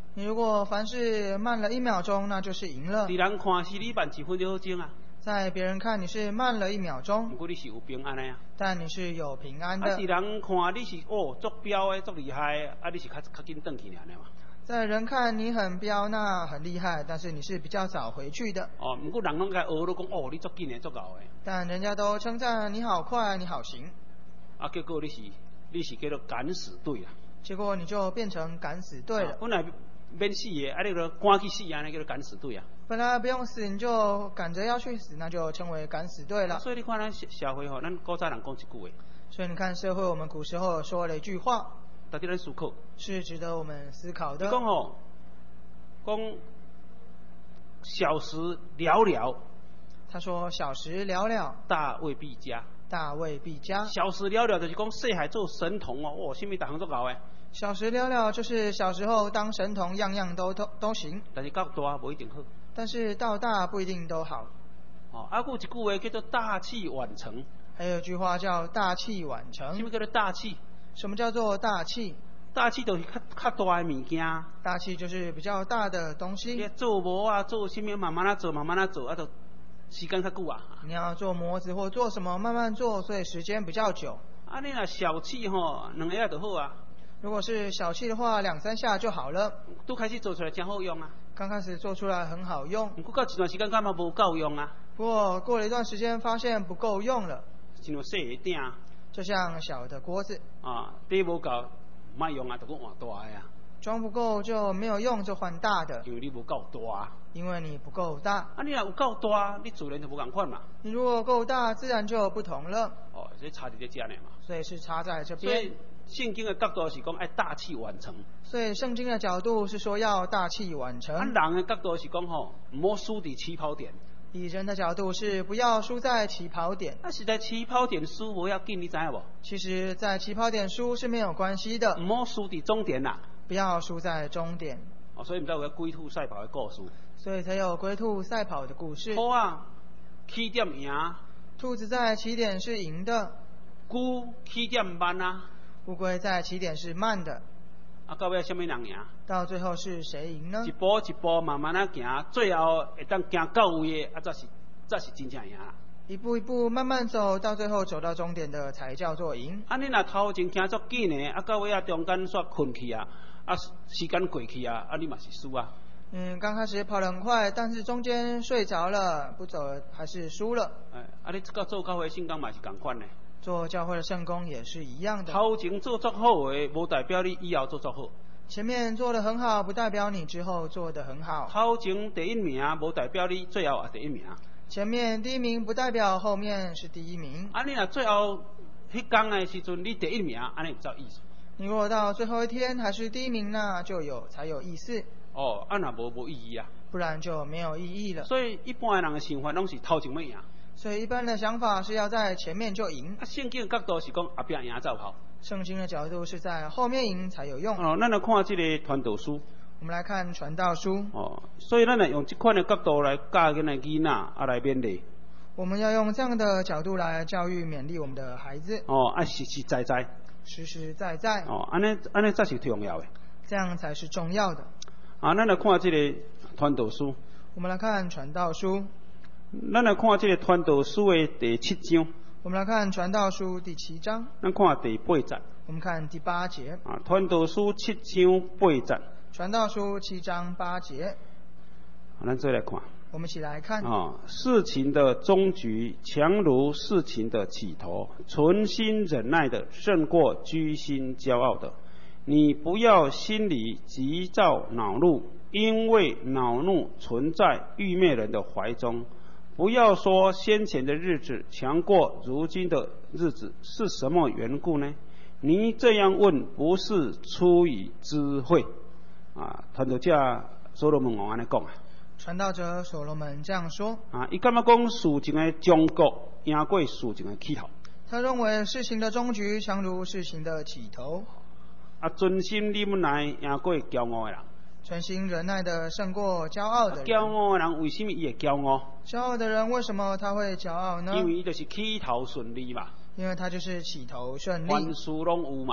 S2: 你如果凡事慢了1秒钟，那就是赢了。
S1: 伫人看是你慢1分就好钟啊，
S2: 在别人看你是慢了1秒钟，
S1: 不过你是有平安的啊。
S2: 但你是有平安的。
S1: 伫人看你是足标的足厉害的，你是较紧转去尔嘛。
S2: 在人看你很彪，那很厉害，但是你是比较早回去的。
S1: 不过人拢该学都讲你足紧的足牛的。
S2: 但人家都称赞你好快，你好行。
S1: 结果你是叫做敢死队啊。
S2: 结果你就变成敢死队了。
S1: 本来免死的，你就赶去死啊，那叫做敢死队啊。
S2: 本来不用死，你就赶着要去死，那就称为敢死队了。
S1: 所以你看咱社会咱古早人讲一句话。
S2: 所以你看社会，我们古时候说了一句话，
S1: 值得咱思考，
S2: 是值得我们思考的。
S1: 你讲讲小时了了。
S2: 他说小时了了，
S1: 大未必佳。
S2: 大未必佳。
S1: 小时了了就是讲细汉做神童什么大项都搞的。
S2: 小时了了就是小时候当神童，样样都行。
S1: 但是到大不一定好。
S2: 但是到大不一定都好。
S1: 还有一句话叫做大器晚成。
S2: 还有一句话叫大器晚成。
S1: 什么叫做大器？
S2: 什么叫做大器？
S1: 大器就是较大的物件。
S2: 大器就是比较大的东西。
S1: 你做模啊，做什么慢慢啊做，慢慢啊做，就时间较久啊。
S2: 你要做模子或做什么，慢慢做，所以时间比较久。
S1: 你若小器2下就好啊。
S2: 如果是小器的话，2、3下就好了。
S1: 都开始做出来真好用啊。
S2: 刚开始做出来很好用。
S1: 不过到一段时间干嘛不够用啊？
S2: 不过过了一段时间，发现不够用了。
S1: 像细的鼎，
S2: 就像小的锅子。
S1: 底无够，卖用啊，就换大的啊。
S2: 装不够就没有用，就换大的。
S1: 因为你不够大。
S2: 因为你不够大。
S1: 你若有够大，你自然就不同款嘛。
S2: 你如果够大，自然就不同了。
S1: 所以差在这呢嘛。
S2: 所以是差在这边。
S1: 所以圣经的角度是讲爱大器晚成。
S2: 所以圣经的角度是说要大器晚成。
S1: 人的角度是讲唔好输伫起跑点。
S2: 以人的角度是不要输在起跑点。
S1: 是在起跑点输无要紧，你知影无？
S2: 其实，在起跑点输是没有关系的。
S1: 唔好输伫终点啦。
S2: 不要输在终点。
S1: 所以唔知有个龟兔赛跑的故事。
S2: 所以才有龟兔赛跑的故事。
S1: 好啊，起点赢。
S2: 兔子在起点是赢的。
S1: 龟起点慢啊。
S2: 乌龟在起点是慢的。
S1: 到尾什么人赢？
S2: 到最后是谁赢呢？
S1: 一步一步慢慢啊行，最后会当行到位的，才是真正赢啦。
S2: 一步一步慢慢走，到最后走到终点的才叫做赢。
S1: 你若头前行足紧的，到尾中间煞困去啊，时间过去啊，你嘛是输啊。
S2: 刚开始跑得很快，但是中间睡着了，不走还是输了。
S1: 你这个做教会圣工嘛是同款的。
S2: 做教会的圣工也是一样的。
S1: 头前做足好的，无代表你以后做足好。
S2: 前面做得很好，不代表你之后做得很好。
S1: 头前第一名，无代表你最后也第一名。
S2: 前面第一名不代表后面是第一名。
S1: 你若最后迄天的时阵你第一名，安尼有意思。
S2: 你如果到最后一天还是第一名，那就才有意思。
S1: 若无意义啊。
S2: 不然就没有意义了。
S1: 所以一般的人的想法拢是头前要赢。
S2: 所以一般的想法是要在前面就赢。
S1: 圣经的角度是讲后壁赢才有效。
S2: 圣经的角度是在后面赢才有用。
S1: 咱来看这个传道书。
S2: 我们来看传道书。
S1: 所以咱来用这款的角度来教咱的囡仔，来勉励。
S2: 我们要用这样的角度来教育勉励我们的孩子。
S1: 实实在在。
S2: 实实在在。
S1: 安尼才是重要的。
S2: 这样才是重要的。
S1: 咱来看这个传道书。
S2: 我们来看传道书。
S1: 咱来看这个传道书的第7章。
S2: 我们来看传道书第7章。
S1: 咱看第8节。
S2: 我们看第8节。
S1: 传道书7章8节。
S2: 传道书7章8节。
S1: 咱再来看。
S2: 我们一起来看。
S1: 事情的终局强如事情的起头，存心忍耐的胜过居心骄傲的。你不要心里急躁恼怒，因为恼怒存在愚昧人的怀中。不要说先前的日子强过如今的日子，是什么缘故呢？你这样问，不是出于智慧。传道者所罗门王安尼讲。
S2: 传道者所罗门这样说。
S1: 伊感觉讲事情的终局赢过事情的起头。
S2: 他认为事情的终局强如事情的起头。
S1: 存心忍耐赢过骄傲的人。
S2: 存心忍耐的胜过骄傲的人。
S1: 骄傲的人为什么伊会骄傲？
S2: 骄傲的人为什么他会骄傲呢？
S1: 因为伊就是起头顺利嘛。
S2: 因为他就是起头顺利。
S1: 凡事拢有嘛。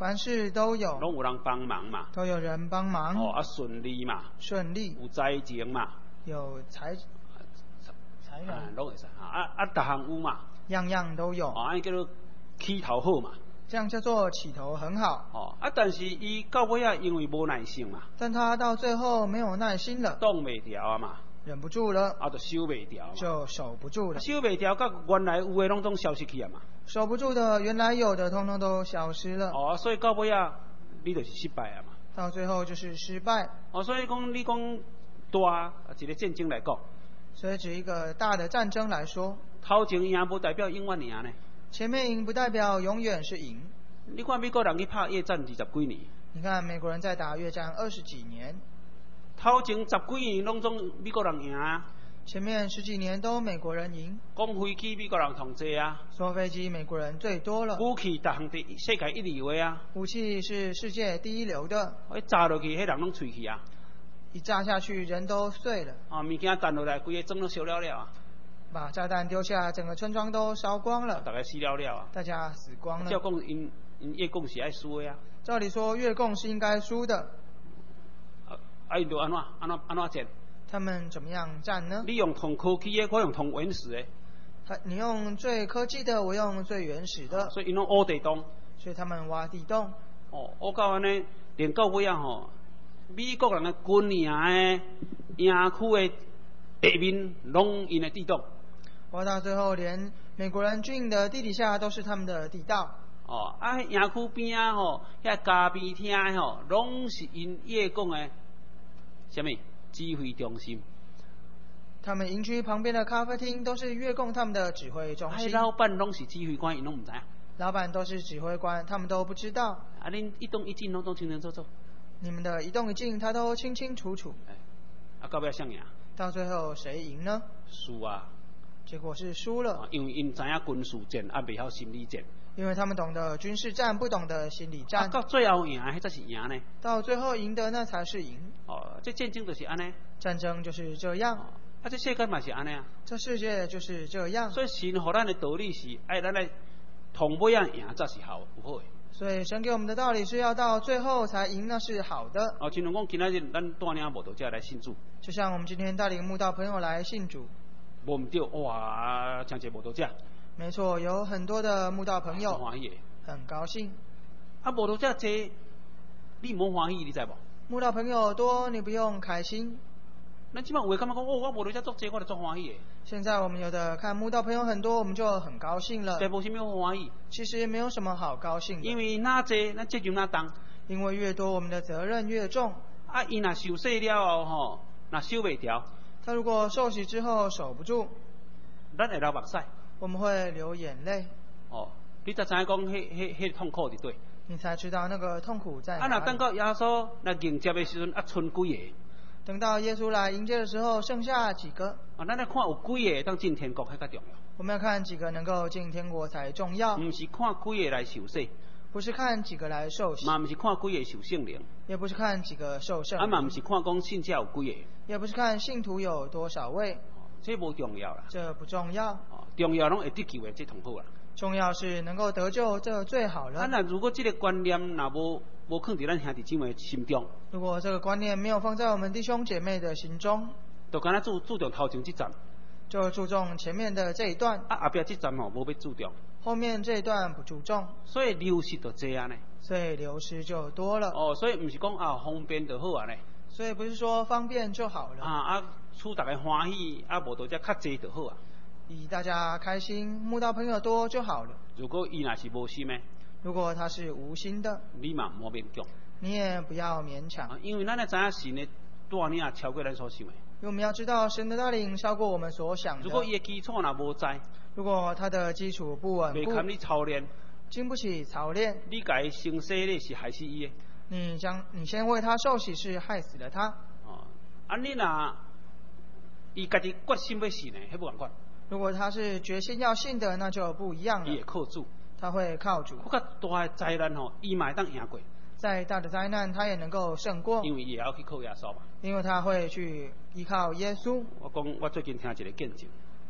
S2: 凡事都有，
S1: 拢有人帮忙嘛，
S2: 都有人帮忙，
S1: 哦顺利嘛，
S2: 顺利，
S1: 有财情嘛，
S2: 有财源，
S1: 拢会使逐项有嘛，
S2: 样样都有，
S1: 安尼叫做起头好嘛。
S2: 这样叫做起头很好。
S1: 但是伊到尾因为无耐性嘛，
S2: 但他到最后没有耐心了，
S1: 挡袂牢嘛，
S2: 忍不住了，
S1: 就收袂牢嘛，
S2: 就守不住了，
S1: 收袂牢，甲原来有诶拢总消失去啊嘛。
S2: 守不住的原来有的通通都消失了。
S1: 所以到尾你就是失败啊嘛。
S2: 到最后就是失败。
S1: 所以讲你讲大一个战争来讲，
S2: 所以指一个大的战争来说，
S1: 头前赢无代表永远赢呢。
S2: 前面赢不代表永远是赢。
S1: 你看美国人去拍越战20几年，
S2: 你看美国人在打越战20几年，
S1: 头前10几年拢总美国人赢啊。
S2: 前面10几年都美国人赢。
S1: 讲飞机美国人同济啊，
S2: 坐飞机美国人最多了。
S1: 武器逐项伫世界1流的啊。
S2: 武器是世界第一流的。
S1: 炸落去，迄人拢脆去啊。
S2: 一炸下去，人都碎了。
S1: 物件弹落来，规个庄都烧了了啊。
S2: 把炸弹丢下，整个村庄都烧光了。
S1: 大家死了了啊。
S2: 大家死光了。
S1: 照讲，因越共是爱输的啊。
S2: 照理说，越共是应该输的。
S1: 因就安怎战？
S2: 他们怎么样战呢？
S1: 你用同科技的，我用同原始的。
S2: 你用最科技的，我用最原始的。
S1: 所以因拢挖地洞。
S2: 所以他们挖地洞。
S1: 挖到安尼，连到尾美国人的军营的营区的地面，拢因的地洞。
S2: 挖到最后，连美国人军营的地底下都是他们的地道。
S1: 营区边遐咖啡厅拢是因越共的什么指挥中心。
S2: 他们营区旁边的咖啡厅都是越共他们的指挥中心。
S1: 老板拢是指挥官，因拢唔知。
S2: 老板都是指挥官，他们都不知道。
S1: 恁一动一静拢清清楚楚。
S2: 你们的一动一静，他都清清楚楚。
S1: 到尾谁赢？
S2: 到最后谁赢呢？
S1: 输啊！
S2: 结果是输了。
S1: 因为因知影军事战，袂晓心理战。
S2: 因为他们懂得军事战，不懂得心理战。
S1: 到最后赢，迄才是赢呢。
S2: 到最后赢的那才是赢。
S1: 这战争就是安尼。
S2: 战争就是这样。
S1: 这世界嘛是安尼啊。
S2: 这世界就是这样。
S1: 所以神给咱的道理是，爱咱来同尾赢才是好有好的。
S2: 所以神给我们的道理是要到最后才赢，那是好的。
S1: 亲像讲今仔日咱带领慕道者来信主。
S2: 就像我们今天带领慕道朋友来信主。
S1: 无唔对，哇，真侪慕道者。
S2: 没错，有很多的慕道朋友。
S1: 欢喜。
S2: 很高兴。
S1: 慕道者多，你唔欢喜，你知无？
S2: 慕道朋友多，你不用开心。
S1: 咱即摆有诶感觉讲，我慕道者足多，我就足欢喜诶。
S2: 现在我们有的看慕道朋友很多，我们就很高兴了。
S1: 但无啥物欢喜。
S2: 其实没有什么好高兴的。
S1: 因为哪多，咱责任哪重。
S2: 因为越多，我们的责任越重。
S1: 伊若受洗了后若守袂牢。
S2: 他如果受洗之后守不住，
S1: 咱会流目屎。
S2: 我们会流眼泪。
S1: 你才知影讲，迄痛苦伫对。
S2: 你才知道那个痛苦在哪里。
S1: 若等到耶稣来迎接的时阵，剩几个？
S2: 等到耶稣来迎接的时候，剩下几个？
S1: 咱来看有几个当进天国，迄较重要。
S2: 我们要看几个能够进天国才重要。
S1: 唔是看几个来受洗。
S2: 不是看几个来受洗。
S1: 嘛唔是看几个受圣灵。
S2: 也不是看几个受圣灵。
S1: 嘛唔是看讲信者有几个。
S2: 也不是看信徒有多少位。
S1: 这无重要啦。
S2: 这不重要。
S1: 重要拢会得救的，这同好啦。
S2: 重要是能够得救，这最好了。
S1: 那如果这个观念若无放伫咱兄弟姊妹心中，
S2: 如果这个观念没有放在我们弟兄姐妹的心中，
S1: 就敢若注重头前这站，
S2: 就注重前面的这一段。
S1: 后壁这站无要注重，
S2: 后面这一段不注重，
S1: 所以流失就这样呢。
S2: 所以流失就多了。
S1: 所以唔是讲方便就好啊呢。
S2: 所以不是说方便就好了。 使
S1: 大家欢喜，无多只较济就好啊。
S2: 以大家开心，慕道朋友多就好了。
S1: 如果伊若是无心的，
S2: 如果他是无心的，
S1: 你嘛莫勉强。
S2: 你也不要勉强。
S1: 因为咱也知影神的带领超过咱所想的。
S2: 因为我们要知道神的带领超过我们所想的。
S1: 如果伊的基础若无在，
S2: 如果他的基础不稳固，
S1: 袂堪你操练，
S2: 经不起操练，
S1: 你甲伊生洗咧是害死伊的。
S2: 你先为他受洗是害死了他。
S1: 你若伊家己决心要信的，迄不共款。
S2: 如果他是决心要信的，那就不一样了。
S1: 伊会靠主，
S2: 他会靠主。
S1: 较大的灾难伊嘛会当赢过。
S2: 再大的灾难，他也能够胜过。
S1: 因为伊也要去靠耶稣嘛。
S2: 因为他会去依靠耶稣。
S1: 我最近听一个见证。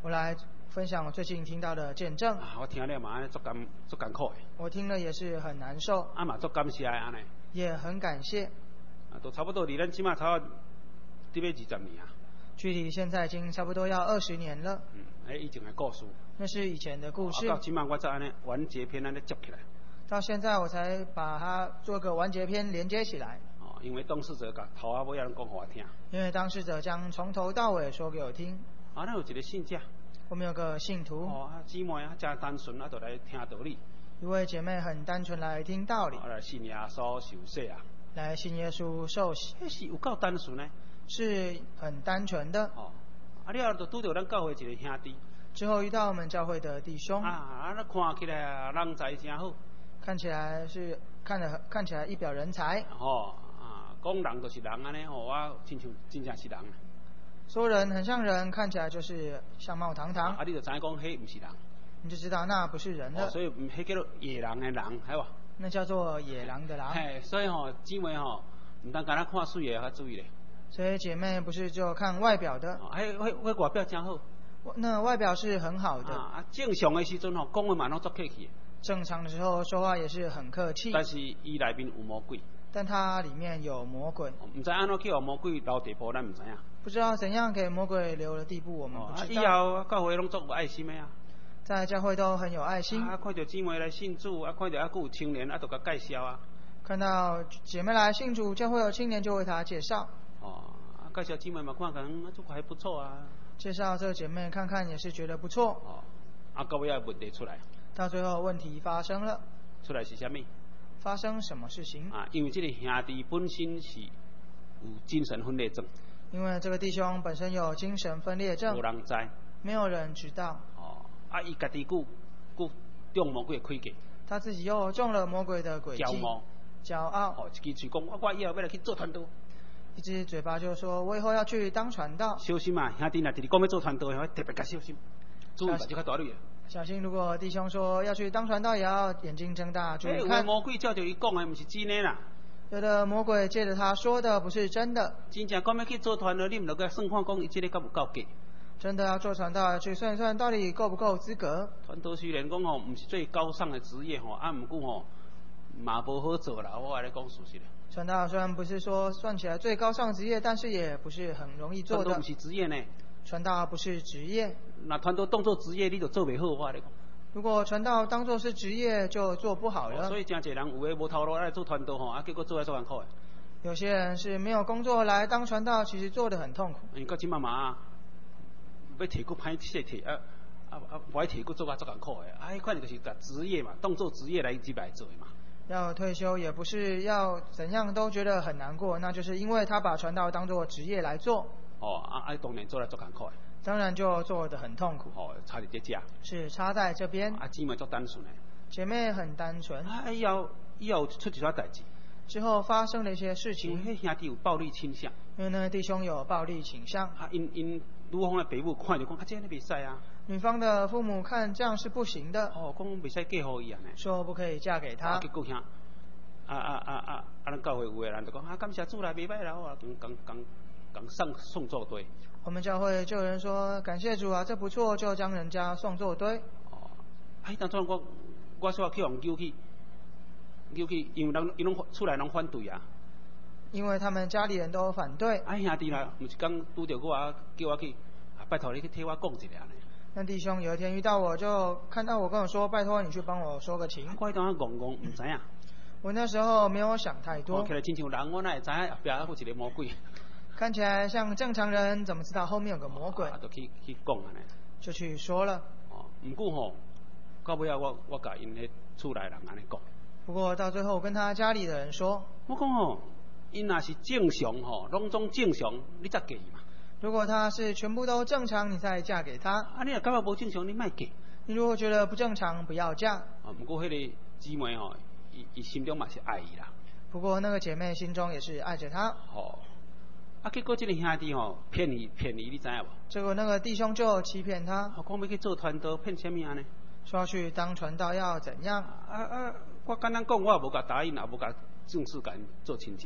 S2: 我来分享我最近听到的见证。
S1: 我听了嘛，安尼足艰苦的。
S2: 我听了也是很难受。
S1: 嘛足感谢安尼。
S2: 也很感谢。
S1: 都差不多离咱即马差得要20年啊。
S2: 距离现在已经差不多要20年了。
S1: 以前的故事。
S2: 那是以前的故事。
S1: 到即马我才安尼完结篇安尼接起来。
S2: 到现在我才把它做个完结篇连接起来。
S1: 因为当事者甲头尾仔拢讲互我听。
S2: 因为当事者将从头到尾说给我听。
S1: 那有一个信者。
S2: 我们有个信徒。
S1: 姊妹真单纯就来听道理。
S2: 一位姐妹很单纯来听道理。
S1: 来信耶稣受洗啊。
S2: 来信耶稣受洗。
S1: 是有够单纯呢。
S2: 是很单纯的。
S1: 你后就拄到咱教会一个兄弟。
S2: 之后遇到我们教会的弟兄。
S1: 那看起来人才真好。
S2: 看起来一表人才。
S1: 讲人就是人安尼我真正是人。
S2: 说人很像人，看起来就是相貌堂堂。
S1: 你就知影讲迄不是人。
S2: 你就知道那不是人的。
S1: 所以迄叫做野人的人，系吧？
S2: 那叫做野狼的狼。
S1: 所以姊妹唔当干那看水的，较注意咧。
S2: 所以姐妹不是就看外表的。
S1: 外表真好。
S2: 那外表是很好的。
S1: 正常的时阵讲话嘛拢足客气。
S2: 正常的时候说话也是很客气。
S1: 但是伊内面有魔鬼。
S2: 但它里面有魔鬼。
S1: 唔知安怎去互魔鬼留地步，咱唔知影。
S2: 不知道怎样给魔鬼留了地步，我们不知道。
S1: 以后教会拢足有爱心的啊。
S2: 在教会都很有爱心。
S1: 看到姊妹来信主，看到还有青年，就甲介绍啊。
S2: 看到姐妹来信主，教会有青年就为她介绍。
S1: 介绍姊妹嘛，看这个还不错啊。
S2: 介绍这个姐妹看看也是觉得不错。
S1: 到尾问题出来。
S2: 到最后问题发生了。
S1: 出来是啥物？
S2: 发生什么事情？
S1: 因为这个兄弟本身是有精神分裂症。
S2: 因为这个弟兄本身有精神分裂症。
S1: 无人知。
S2: 没有人知道。
S1: 伊家己中魔鬼的诡计。
S2: 他自己又中了魔鬼的诡计。骄傲。
S1: 一支嘴讲，我以后要来去做传道。
S2: 一只嘴巴就说，我以后要去当传道。
S1: 小心啊，兄弟若直讲要做传道的，特别较小心，注意把这较大力。
S2: 小心，如果弟兄说要去当传道，也要眼睛睁大注意看。
S1: 有魔鬼照着伊讲的，不是真的啦。
S2: 有的魔鬼借着他说的不是真的。
S1: 真正讲要去做传道，你唔落去算看讲伊这个够不够格。
S2: 真的要做传道，去算一算到底够不够资格。
S1: 传道虽然讲唔是最高尚的职业不过嘛无好做啦，我来讲事实。
S2: 传道虽然不是说算起来最高尚职业，但是也不是很容易做的。
S1: 传道不是职业呢。
S2: 传道不是职业。
S1: 那传道当作职业，你就做袂好，我来讲。
S2: 如果传道当作是职业，就做不好了。
S1: 所以真侪人有的无头路来做传道结果做来做艰苦的。
S2: 有些人是没有工作来当传道，其实做得很痛苦。
S1: 到即嘛要提骨歹势提不爱提骨做艰苦的。迄款就是甲职业嘛，当作职业来做的嘛。
S2: 要退休也不是要怎样都觉得很难过，那就是因为他把传道当作职业来做。
S1: 当然做来做艰苦的。
S2: 当然就做得很痛苦。
S1: 差伫这。
S2: 是差在这边。
S1: 姊妹足单纯的。
S2: 姐妹很单纯。
S1: 以后出一撮代志。
S2: 之后发生了一些事情。
S1: 因为兄弟有暴力倾向。
S2: 因为那弟兄有暴力倾向。
S1: 因女方的爸母看就讲，这样袂使啊。
S2: 女方的父母看这样是不行的。
S1: 讲袂使嫁予伊啊呢。
S2: 说不可以嫁给他。
S1: 结果兄，咱教会有的人就讲，感谢主啦，袂歹啦，我讲送作堆。
S2: 我们教会就有人说感谢主啊，这不错，就将人家送作堆。
S1: 当初我说去互揪去，因为伊拢厝内拢反对啊。
S2: 因为他们家里人都反对。
S1: 兄弟啦，毋是讲拄着我叫我去，拜托你去替我讲一下呢。
S2: 那弟兄有一天遇到我，就看到我跟我说，拜托你去帮我说个情。
S1: 我迄当戆唔知影。
S2: 我那时候没有想太多。
S1: 看起来亲像人，我哪会知影后壁还有一个魔鬼。
S2: 看起来像正常人，怎么知道后面有个魔鬼？
S1: 就去讲啊呢。
S2: 就去说了。
S1: 不过到尾我甲因迄厝内人安尼讲。
S2: 不过到最后跟他家里的人说，
S1: 我讲因若是正常拢总正常，你才嫁嘛。
S2: 如果他是全部都正常，你再嫁给他。
S1: 你若感觉无正常，你莫嫁。
S2: 你如果觉得不正常，不要嫁。
S1: 不过迄个姊妹伊心中嘛是爱伊啦。
S2: 不过那个姐妹心中也是爱着他。
S1: 结果这个兄弟骗你，你知影无？
S2: 结果那个弟兄就欺骗他。
S1: 讲要去做传道，骗什么呢？
S2: 说要去当传道要怎样？
S1: 我简单讲，我也无甲答应，也无甲正式甲做亲情。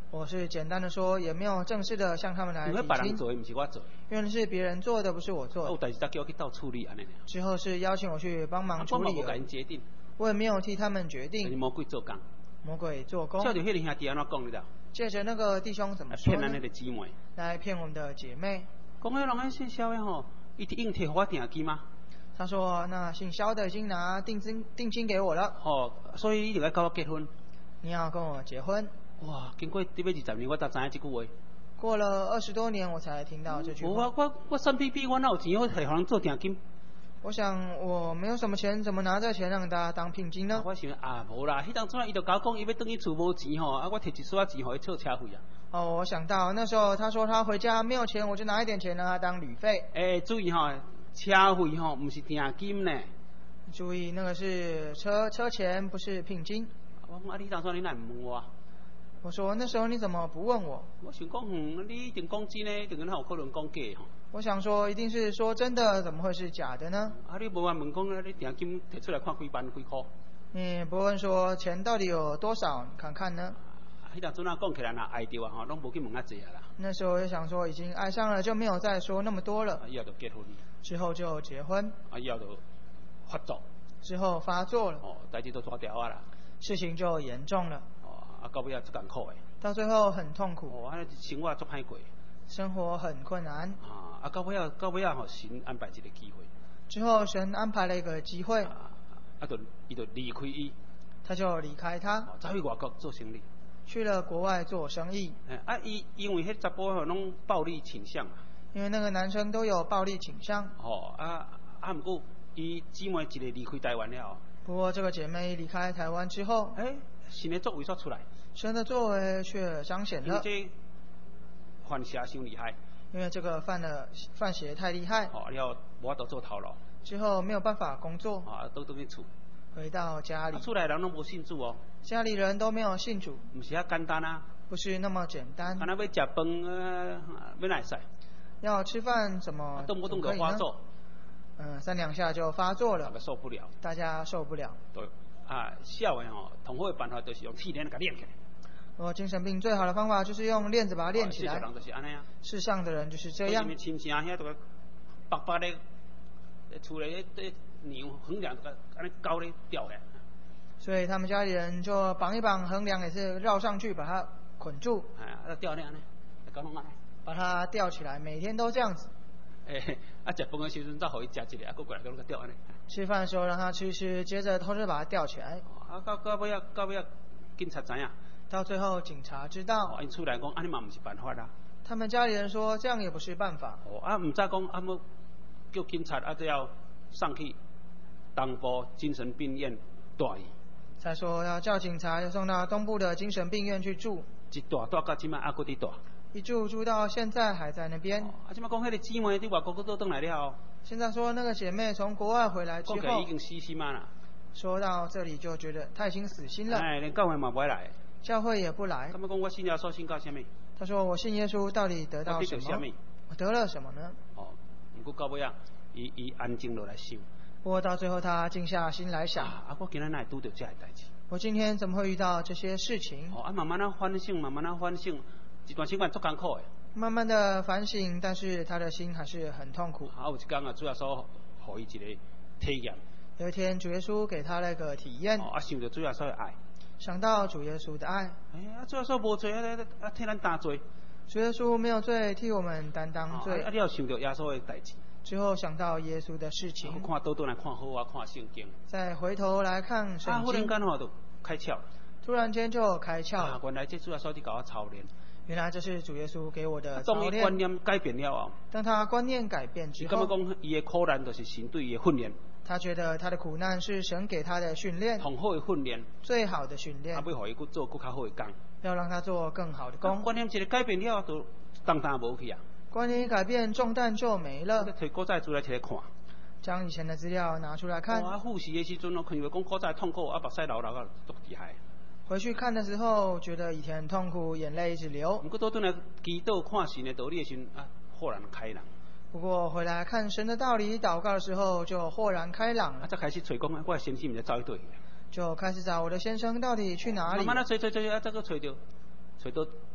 S2: 我是简单的说，也没有正式的向他们来
S1: 因为
S2: 理清。
S1: 别人做的，不是我做的。
S2: 因为是别人做的，不是我做的。
S1: 有代志才叫我去倒处理安尼。
S2: 之后是邀请我去帮忙处理。
S1: 我嘛无甲因决定。
S2: 我也没有替他们决定。
S1: 就是魔鬼做工。
S2: 魔鬼做工。
S1: 照着迄个兄弟安怎讲你知道？
S2: 借着那个弟兄怎么说呢？
S1: 骗咱那个姊妹。
S2: 来骗我们的姐妹。
S1: 讲迄人姓肖的吼，伊硬摕我定金吗？
S2: 他说那姓肖的已经拿定金给我了。
S1: 所以你就该跟我结婚。
S2: 你要跟我结婚。
S1: 哇，经过这20年，我才知影这句话。
S2: 过了20多年，我才听到这句话。
S1: 我三屁屁，我哪有钱？我还互人做定金。
S2: 我想我没有什么钱，怎么拿这钱让大家当聘金呢？
S1: 我想无啦，迄当阵伊就甲我讲，伊要转去厝无钱吼，我摕一撮钱互伊凑车费啊。
S2: 我想到那时候他说他回家没有钱，我就拿一点钱让他当旅费。
S1: 注意吼，车费吼不是定金呢。
S2: 注意那个是车钱，不是聘金。
S1: 我讲你当初你哪唔问我？
S2: 我说那时候你怎么不问我？
S1: 我想讲，你一定讲真呢，定哪有可能讲假吼？
S2: 我想说一定是说真的，怎么会是假的呢？
S1: 你无问讲，你定金摕出来看几万几块？
S2: 你不问说钱到底有多少，看看呢？
S1: 迄当阵讲起来若爱着吼，拢无去问啊济啊啦。
S2: 那时候我就想说，已经爱上了，就没有再说那么多了。
S1: 以后就结婚。
S2: 之后就结婚。
S1: 以后就发作。
S2: 之后发作了。
S1: 代志都抓掉啊啦。
S2: 事情就严重了。
S1: 到尾也足艰苦的。
S2: 到最后很痛苦。
S1: 生活足歹过。
S2: 生活很困难。
S1: 到尾吼，神安排一个机会。
S2: 之后神安排了一个机会。
S1: 伊就离开伊。
S2: 他就离开他。
S1: 走去外国做生意。
S2: 去了国外做生意。
S1: 伊因为迄查甫吼拢暴力倾向。
S2: 因为那个男生都有暴力倾向。
S1: 不过伊姊妹一个离开台湾了。
S2: 不过这个姐妹离开台湾之后，
S1: 神的作为却出来。
S2: 神的作为却彰显了。
S1: 这犯邪伤厉害。
S2: 因为这个犯邪太厉害。
S1: 了无法度做头路。
S2: 之后没有办法工作。
S1: 倒去厝。回
S2: 到家里。
S1: 出来人拢无信主哦。
S2: 家里人都没有信主。
S1: 不是遐简单啊。
S2: 不是那么简单。
S1: 要食饭要哪会使？
S2: 要吃饭怎么
S1: 动不动就发作
S2: ？3-2下就发作了。
S1: 大家受不了。
S2: 大家受不了。
S1: 对笑的吼，同好的办法就是用气链给练起来。
S2: 精神病最好的方法就是用链子把它练起来。
S1: 世上人就是安尼啊。
S2: 世上的人就是这样。
S1: 因为亲戚遐都白白的，厝里牛横梁安尼高咧吊起。
S2: 所以他们家里人就绑一绑横梁，也是绕上去把它捆住。
S1: 吊咧安尼，搞弄安尼。
S2: 把它吊起来，每天都这样子。
S1: 食饭的时阵再互伊食一个，过来给吊安尼。
S2: 吃饭的时候让他吃，接着偷着把它吊起来。
S1: 到尾警察知影。
S2: 到最后警察知道。
S1: 因厝内讲安尼嘛不是办法啦。
S2: 他们家里人说这样也不是办法。
S1: 唔知讲要叫警察都要上去东部精神病院带伊。
S2: 才说要叫警察要送到东部的精神病院去住。
S1: 一住到今摆还搁伫住。
S2: 一住到现在还在那边。
S1: 即摆讲迄个姊妹伫外国都倒来了。
S2: 现在说那个姐妹从国外回来之后，
S1: 已经死心啦。
S2: 说到这里就觉得她已经死心了。
S1: 连教会嘛不来。
S2: 教会也不来。
S1: 他们讲我信耶稣信到什么？
S2: 他说我信耶稣到底得到什么？我得了什么呢？
S1: 不过到尾伊安静落来想。
S2: 不过到最后他静下心来想。
S1: 我今日哪会拄到这个代志？
S2: 我今天怎么会遇到这些事情？
S1: 慢慢的反省，一段时间足艰苦的。
S2: 慢慢的反省，但是他的心还是很痛苦。
S1: 有一天主要说，给伊一个体验。
S2: 有一天主耶稣给他那个体验。
S1: 想到主耶稣的爱。
S2: 想到主耶稣的爱。
S1: 主耶稣无罪，替咱担罪。
S2: 主耶稣没有罪，替我们担当罪。
S1: 你要想到耶稣的代志。
S2: 之后想到耶稣的事情。
S1: 看倒来看好看圣经。
S2: 再回头来看圣经。
S1: 忽然间就开窍。
S2: 突然间就开窍了。
S1: 原来这主耶稣在给我操练。
S2: 原来这是主耶稣给我的操练。
S1: 当观念改变了后，
S2: 当他观念改变之后，
S1: 他们讲伊的苦难就是神对伊的训练。
S2: 他觉得他的苦难是神给他的训练，
S1: 很好的训练，
S2: 最好的训练。
S1: 要互伊去做更较好的工，
S2: 要让他做更好的工。
S1: 观念一个改变了，就重担无去啊。
S2: 观念一改变，重担就没了。
S1: 摕古早资料摕来看，
S2: 将以前的资料拿出来看。
S1: 复习的时阵，可能讲古早痛苦，目屎流啊，足厉害。
S2: 回去看的时候，觉得以前很痛苦，眼泪一直流。
S1: 不过倒转来祈祷看神的道理的时阵，豁然开朗。
S2: 不过回来看神的道理，祷告的时候就豁然开朗了。
S1: 才开始找讲，我的先生唔知走去对。就
S2: 开始找我的先生到底去哪里。
S1: 慢慢找，这个找到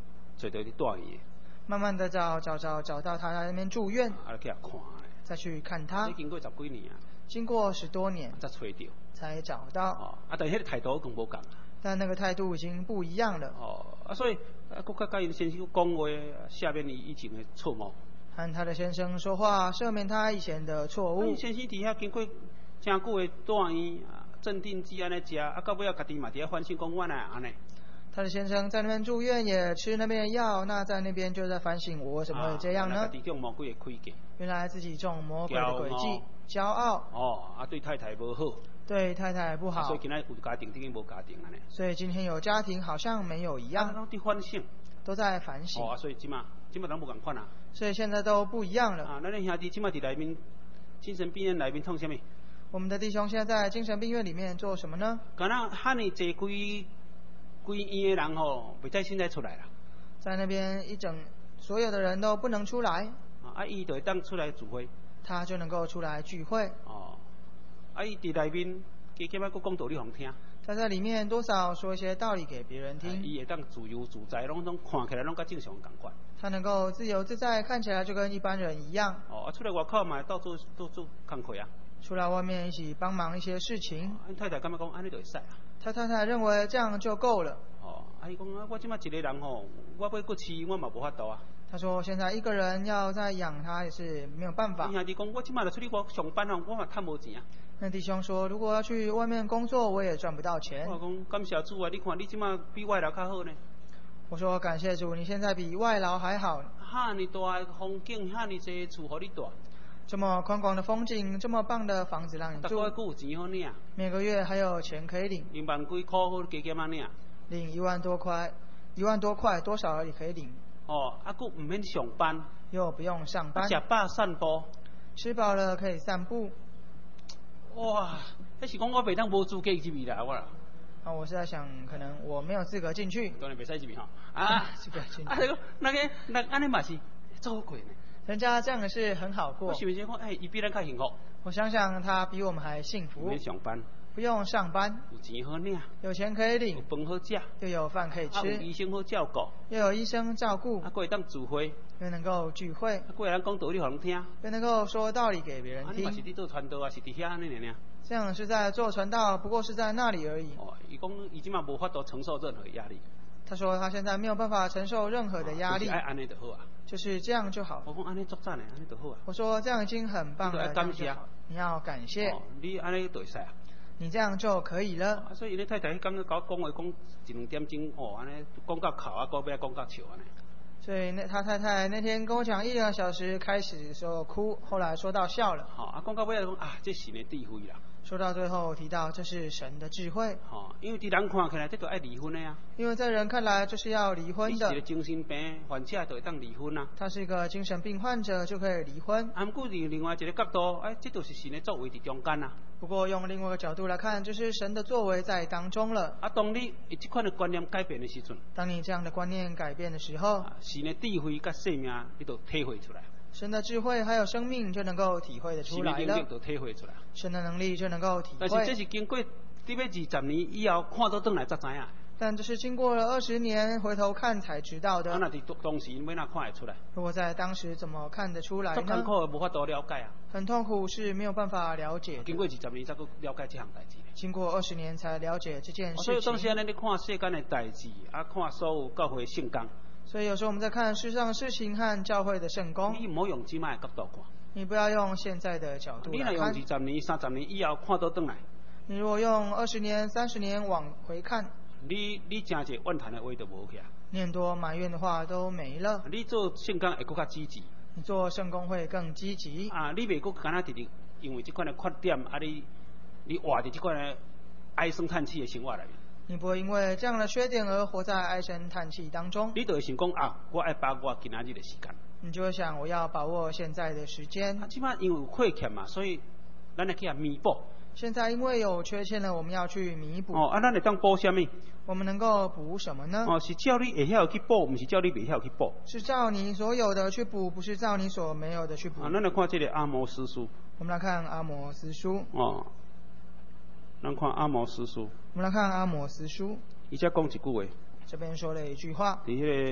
S1: 找到伫住院的。
S2: 慢慢的找到他在那边住院，
S1: 啊，去遐看咧。
S2: 再去看他。
S1: 经过10几年啊。
S2: 经过10多年。
S1: 才找到。
S2: 才找到。
S1: 哦，啊，但是迄个态度更无共。
S2: 但那个态度已经不一样了。
S1: 哦，啊，所以佫甲因先生讲话，赦免伊以前的错误。
S2: 和他的先生说话，赦免他以前的错误。
S1: 先生伫遐经过真久的住院，镇定剂安尼食，啊，到尾啊，家己嘛伫遐反省讲，我哪安尼。
S2: 他的先生在那边住院，也吃那边的药，那在那边就在反省，我为什么会这样呢？原来自己中魔鬼的诡计，骄傲。
S1: 哦，啊，对太太无好。
S2: 对太太不好。
S1: 所以今天有家庭，等于无家庭安尼。
S2: 所以今天有家庭，好像没有一样。
S1: 都在反省。
S2: 都在反省。
S1: 哦，所以今嘛人无共款啊。
S2: 所以现在都不一样了。
S1: 啊，咱的兄弟今嘛伫内面精神病院内面创什么？
S2: 我们的弟兄现在在精神病院里面做什么呢？
S1: 敢若汉尼坐规院的人吼，袂再现在出来啦。
S2: 在那边所有的人都不能出来。
S1: 啊，伊就会当出来聚会。他
S2: 就能够出来聚会。
S1: 哦。啊，伊伫内面加减啊，佫讲道理互听。
S2: 他在里面多少说一些道理给别人听。
S1: 伊会当自由自在，拢看起来拢甲正常共款。
S2: 他能够自由自在，看起来就跟一般人一样。
S1: 哦，啊，出来外口嘛，到处工课啊。出
S2: 来外面一起帮忙一些事情。
S1: 太太感觉讲安尼就会使啊。
S2: 他太太认为这样就够了。
S1: 哦，伊讲我即马一个人吼，我要搁饲我嘛无法度啊。
S2: 他说现在一个人要再养他也是没有办法。
S1: 兄弟讲，我即马就出去上班吼，我嘛赚无钱啊。
S2: 那弟兄说，如果要去外面工作，我也赚不到钱。
S1: 我讲感谢主啊，你看你即马比外劳较好呢。
S2: 我说感谢主，你现在比外劳还好。
S1: 哈尼大的风景，哈尼济厝互你住。
S2: 这么宽广的风景，这么棒的房子让你住。
S1: 有钱好领。
S2: 每个月还有钱可以领。
S1: 领万几块好加减啊领。
S2: 领1万多块，多少也可以领。
S1: 哦，啊，佫唔免上班。
S2: 又不用上班。
S1: 食饱散步。
S2: 吃饱了可以散步。
S1: 哇，迄是讲我袂当无资格入去啦，我啦。
S2: 啊，我是在想，可能我没有资格进去。
S1: 当然袂使入去吼。啊，
S2: 是不要进去。
S1: 啊，那安尼嘛是做过呢。
S2: 人家这样是很好过。
S1: 我想讲，伊比咱较幸福。
S2: 我想想，他比我们还幸福。
S1: 免上班。
S2: 不用上班。
S1: 有钱好领。
S2: 有钱可以领。
S1: 有饭好食。
S2: 又有饭可以吃。
S1: 有医生好照顾。
S2: 又有医生照顾。
S1: 啊，会当聚会。
S2: 又能够聚会。啊，
S1: 会人讲道理互人听。
S2: 又能够说道理给别人听。
S1: 啊，你嘛是伫做传道啊，是伫遐安尼尔。
S2: 这样是在做传道，不过是在那里而已。
S1: 哦，伊讲伊即马无法度承受任何压力。
S2: 他说他现在没有办法承受任何的压力。
S1: 就是安尼就好啊。
S2: 就是这样就好。
S1: 我讲安尼足赞的，安尼就好啊。
S2: 我说这样已经很棒了。
S1: 感谢。
S2: 你要感谢。
S1: 哦，你安尼就会使啊。
S2: 你这样就可以了。
S1: 啊，所以你太太刚刚甲我讲话讲1-2点钟，哦，安尼讲到哭啊，到尾讲到笑安尼。
S2: 所以他太太那天跟我讲1-2个小时，开始的时候哭，后来说到笑了。
S1: 好啊，讲到尾讲啊，这是呢智慧啦。
S2: 说到最后提到这是神的智慧。
S1: 好，因为伫人看起来这个爱离婚的呀。
S2: 因为在人看来这是要离婚的。
S1: 你是一个精神病患者就会当离婚啊。
S2: 他是一个精神病患者就可以离婚。
S1: 啊，不过另外一个角度，这就是神的作为伫中间啊。
S2: 不过用另外一个角度来看，就是神的作为在当中了。
S1: 啊，当你这款的观念改变的时阵，
S2: 当你这样的观念改变的时候，
S1: 神的智慧甲生命你都体会出来。
S2: 神的智慧还有生命就能够体会得出来了。
S1: 神的能力都体会出来。
S2: 神的能力就能够体会。
S1: 但是这是经过你要20年以后看到转来才知影。
S2: 但这是经过了20年回头看才知道的。
S1: 那伫当时要哪看得出来？
S2: 如果在当时怎么看得出来呢？
S1: 很痛苦，无法度了解啊。
S2: 很痛苦，是没有办法了解。
S1: 经过20年才去了解这项代志。
S2: 经过20年才了解这件事情。
S1: 所以当时你看世间的代志，啊，看所有教会圣工。
S2: 所以有时候我们在看世上的事情和教会的圣工。
S1: 你唔好用即摆的角度看。
S2: 你不要用现在的角度来看。
S1: 你若用20年、30年以后看到转来。
S2: 你如果用20年、30年往回看。
S1: 你真侪怨叹的话就无去啊。
S2: 你很多埋怨的话都没了。
S1: 你做圣工会更较积极。
S2: 你做圣工会更积极。
S1: 啊，你袂搁干那直直因为这款的缺点，啊你活在这款的唉声叹气的生活里面。
S2: 你不会因为这样的缺点而活在唉声叹气当中。
S1: 你就会想讲啊，我爱把握今仔日的时间。
S2: 你就会想，我要把握现在的时间。
S1: 啊，起码因为有亏欠嘛，所以咱来去啊弥补。
S2: 现在因为有缺陷了，我们要去弥补。
S1: 哦，啊，咱会当补什么？
S2: 我们能够补什么呢？
S1: 哦，是照你会晓去补，不是照你袂晓去补。
S2: 是照你所有的去补，不是照你所没有的去补。
S1: 啊，咱来看这个阿摩司书。
S2: 我们来看阿摩司书。
S1: 哦，咱看阿摩司书。
S2: 我们来看阿摩司书。
S1: 伊才讲一句话。
S2: 这边说了一句话。
S1: 伫迄个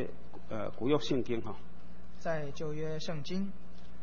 S1: 古约圣经哈。
S2: 在旧约圣经。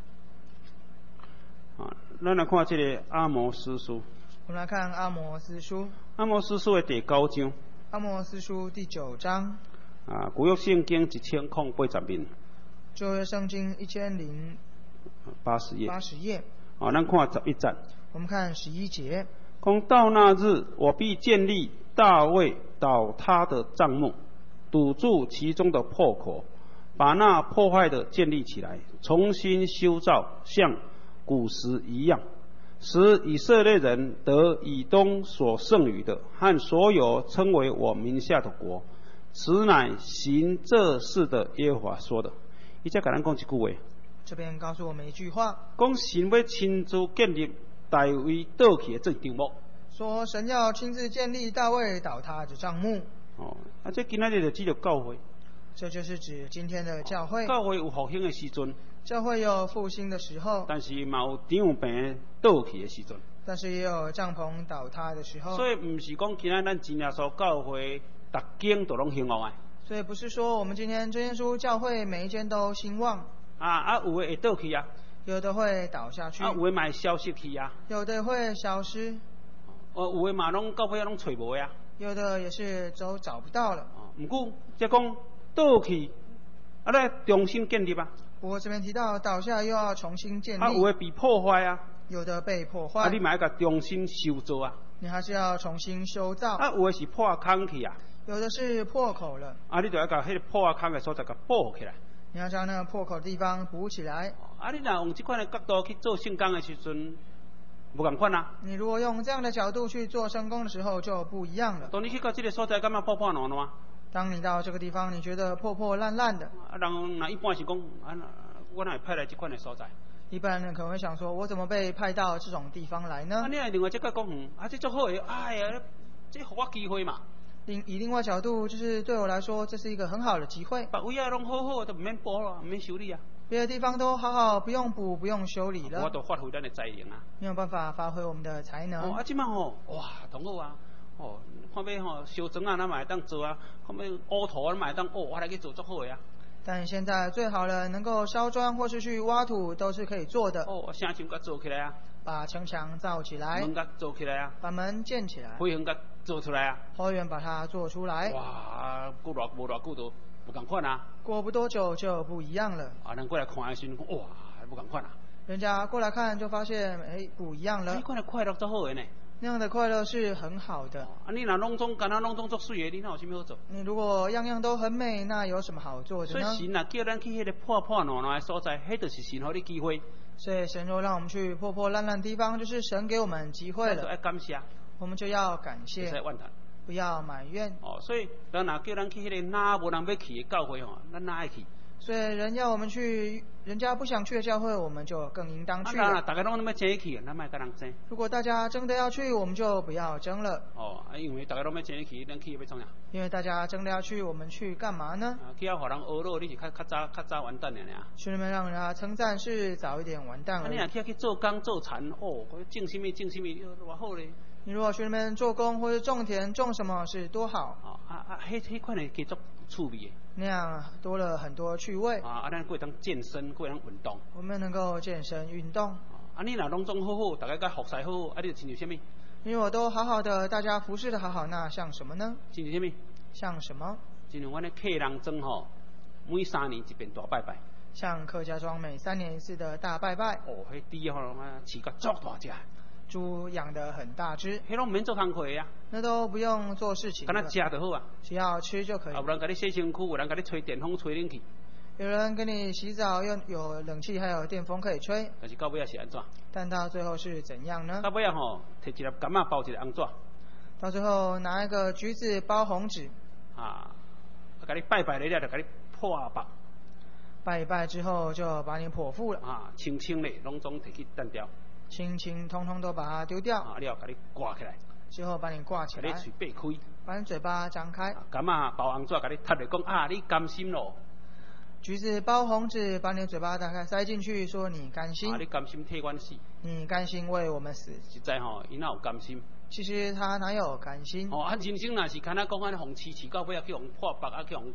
S1: 啊，咱来看这个阿摩司书。
S2: 我们来看阿摩司书。
S1: 阿摩司书的第9章。
S2: 阿摩司书第9章。
S1: 啊，古约圣经1080面。
S2: 旧约圣经1080页。80页。
S1: 啊，咱看11节。
S2: 我们看11节。
S1: 讲到那日，我必建立大卫倒塌的帐幕，堵住其中的破口，把那破坏的建立起来，重新修造，像古时一样，使以色列人得以东所剩余的，和所有称为我名下的国。此乃行这事的耶和华说的。伊才甲咱讲一句话。
S2: 这边告诉我们一句话。
S1: 讲神要亲自建立大卫倒去的这帐幕。
S2: 说神要亲自建立大卫倒塌的帐幕。
S1: 哦，啊，这今仔日就指着教会。
S2: 这就是指今天的教会。
S1: 教会有复兴的时阵。
S2: 教会有复兴的时候。
S1: 但是嘛有帐棚倒去的时阵。
S2: 但是也有帐篷倒塌的时候。
S1: 所以唔是讲今仔咱真耶稣教会逐间都拢兴旺啊。
S2: 所以不是说我们今天真耶稣教会每一间都兴旺。
S1: 有的会倒去啊。
S2: 有的会倒下去。
S1: 有的嘛会消失去啊。
S2: 有的会消失。
S1: 有的嘛拢教会拢找无啊。
S2: 有的也是都找不到了。
S1: 不过即讲倒去，来重新建立啊。
S2: 不过这边提到倒下又要重新建立。
S1: 有的被破坏啊。
S2: 有的被破坏。
S1: 你嘛要甲重新修造啊。
S2: 你还是要重新修造。
S1: 有的是破空去啊。
S2: 有的是破口了。
S1: 你就要甲迄个破空的所在甲补起来。
S2: 你要将那个破口的地方补起来。
S1: 你若用这款的角度去做圣工的时阵，不同款啊。
S2: 你如果用这样的角度去做圣工的时候，就不一样了。
S1: 当你去到这个所在，感觉破破烂烂。
S2: 当你到这个地方，你觉得破破烂烂的。
S1: 人那一般是讲，我哪会派来这款的所在？
S2: 一般人可能会想说，我怎么被派到这种地方来呢？
S1: 你另外这个讲，这足好的，哎呀，这给我机会嘛。
S2: 以另外角度，就是对我来说，这是一个很好的机会。
S1: 别位拢好好，都唔免补了，唔免修理啊。
S2: 别的地方都好好，不用补，不用修理了。
S1: 我都发挥咱的才能啊。
S2: 没有办法发挥我们的才能。
S1: 即摆哇，同好啊。看要烧砖啊，咱嘛会当做啊；看要挖土，咱嘛会当我来去做足好的啊。
S2: 但现在最好了，能够烧砖或是去挖土，都是可以做的。
S1: 城墙甲做起来啊。把
S2: 城墙造起来。
S1: 门甲做起来啊。
S2: 把门建起来。
S1: 花园甲做出来啊。
S2: 花园把它做出来。
S1: 哇，无偌久都不同款啊。
S2: 过不多久就不一样了。
S1: 人过来看的时候，哇，不同款啊。
S2: 人家过来看就发现，不一样了。
S1: 你看的快乐足好的呢。
S2: 那样的快乐是很好的。
S1: 你若拢总干那拢总作水的，你哪有啥物好做？
S2: 你如果样样都很美，那有什么好做的呢？
S1: 所以神叫咱去迄个破破烂烂的所在，迄就是神给你机会。
S2: 所以神若让我们去破破烂烂地方，就是神给我们机会了。
S1: 要感谢。我
S2: 们就要感谢。不要埋怨。
S1: 所以人若叫咱去迄个哪无人要去的教会咱哪爱去？
S2: 所以人要我们去，人家不想去的教会，我们就更应当去了。
S1: 大家拢那么争去，咱莫跟人争。
S2: 如果大家争的要去，我们就不要争了。
S1: 因为大家拢要争去，咱去要创啥？
S2: 因为大家争的要去，我们去干嘛呢？
S1: 去要互人学乐，你是较早完蛋了呢。
S2: 去那边让人家称赞是早一点完蛋了。
S1: 你若去做工做田，种什么，偌好咧。
S2: 你如果去那边做工或者种田，种什么是多好。
S1: 迄款的继续趣味的。
S2: 那样多了很多趣味。
S1: 咱可以当健身，可以当运动。
S2: 我们能够健身运动。
S1: 你若拢总好好，大家甲服侍好好，你就亲像什么？
S2: 因为我都好好的，大家服侍的好好，那像什么呢？
S1: 亲像什么？
S2: 像什么？
S1: 亲像阮的客人庄每3年一遍大拜拜。
S2: 像客家庄每3年一次的大拜拜。
S1: 迄猪饲甲足大只。
S2: 猪养得很大只，
S1: 迄拢免做工课呀，
S2: 那都不用做事情，
S1: 干那吃就好啊，
S2: 只要吃就可以。
S1: 有人给你洗身躯，有人给你吹电风吹冷气，
S2: 有人给你洗澡，又有冷气，还有电风可以吹。
S1: 但是到尾是安怎？
S2: 但到最后是怎样呢？
S1: 到尾摕一粒柑仔包一个红纸。
S2: 到最后拿一个橘子包红纸。
S1: 给你拜拜了，就给你破白。
S2: 拜一拜之后就把你剖腹了。
S1: 清清的，拢总摕去单掉。清
S2: 清通通都把它丢掉。
S1: 了，把你挂起来。
S2: 之后把你挂起来。
S1: 把你嘴闭开。
S2: 把你嘴巴张开。
S1: 柑仔包红纸，给你踢来讲你甘心咯。
S2: 橘子包红纸，把你的嘴巴打开塞进去，说你甘心。
S1: 你甘心替阮死。
S2: 你甘心为我们死。
S1: 实在伊哪有甘心？
S2: 其实他哪有甘心？
S1: 人生若是看咱讲互饲到尾去互破腹去互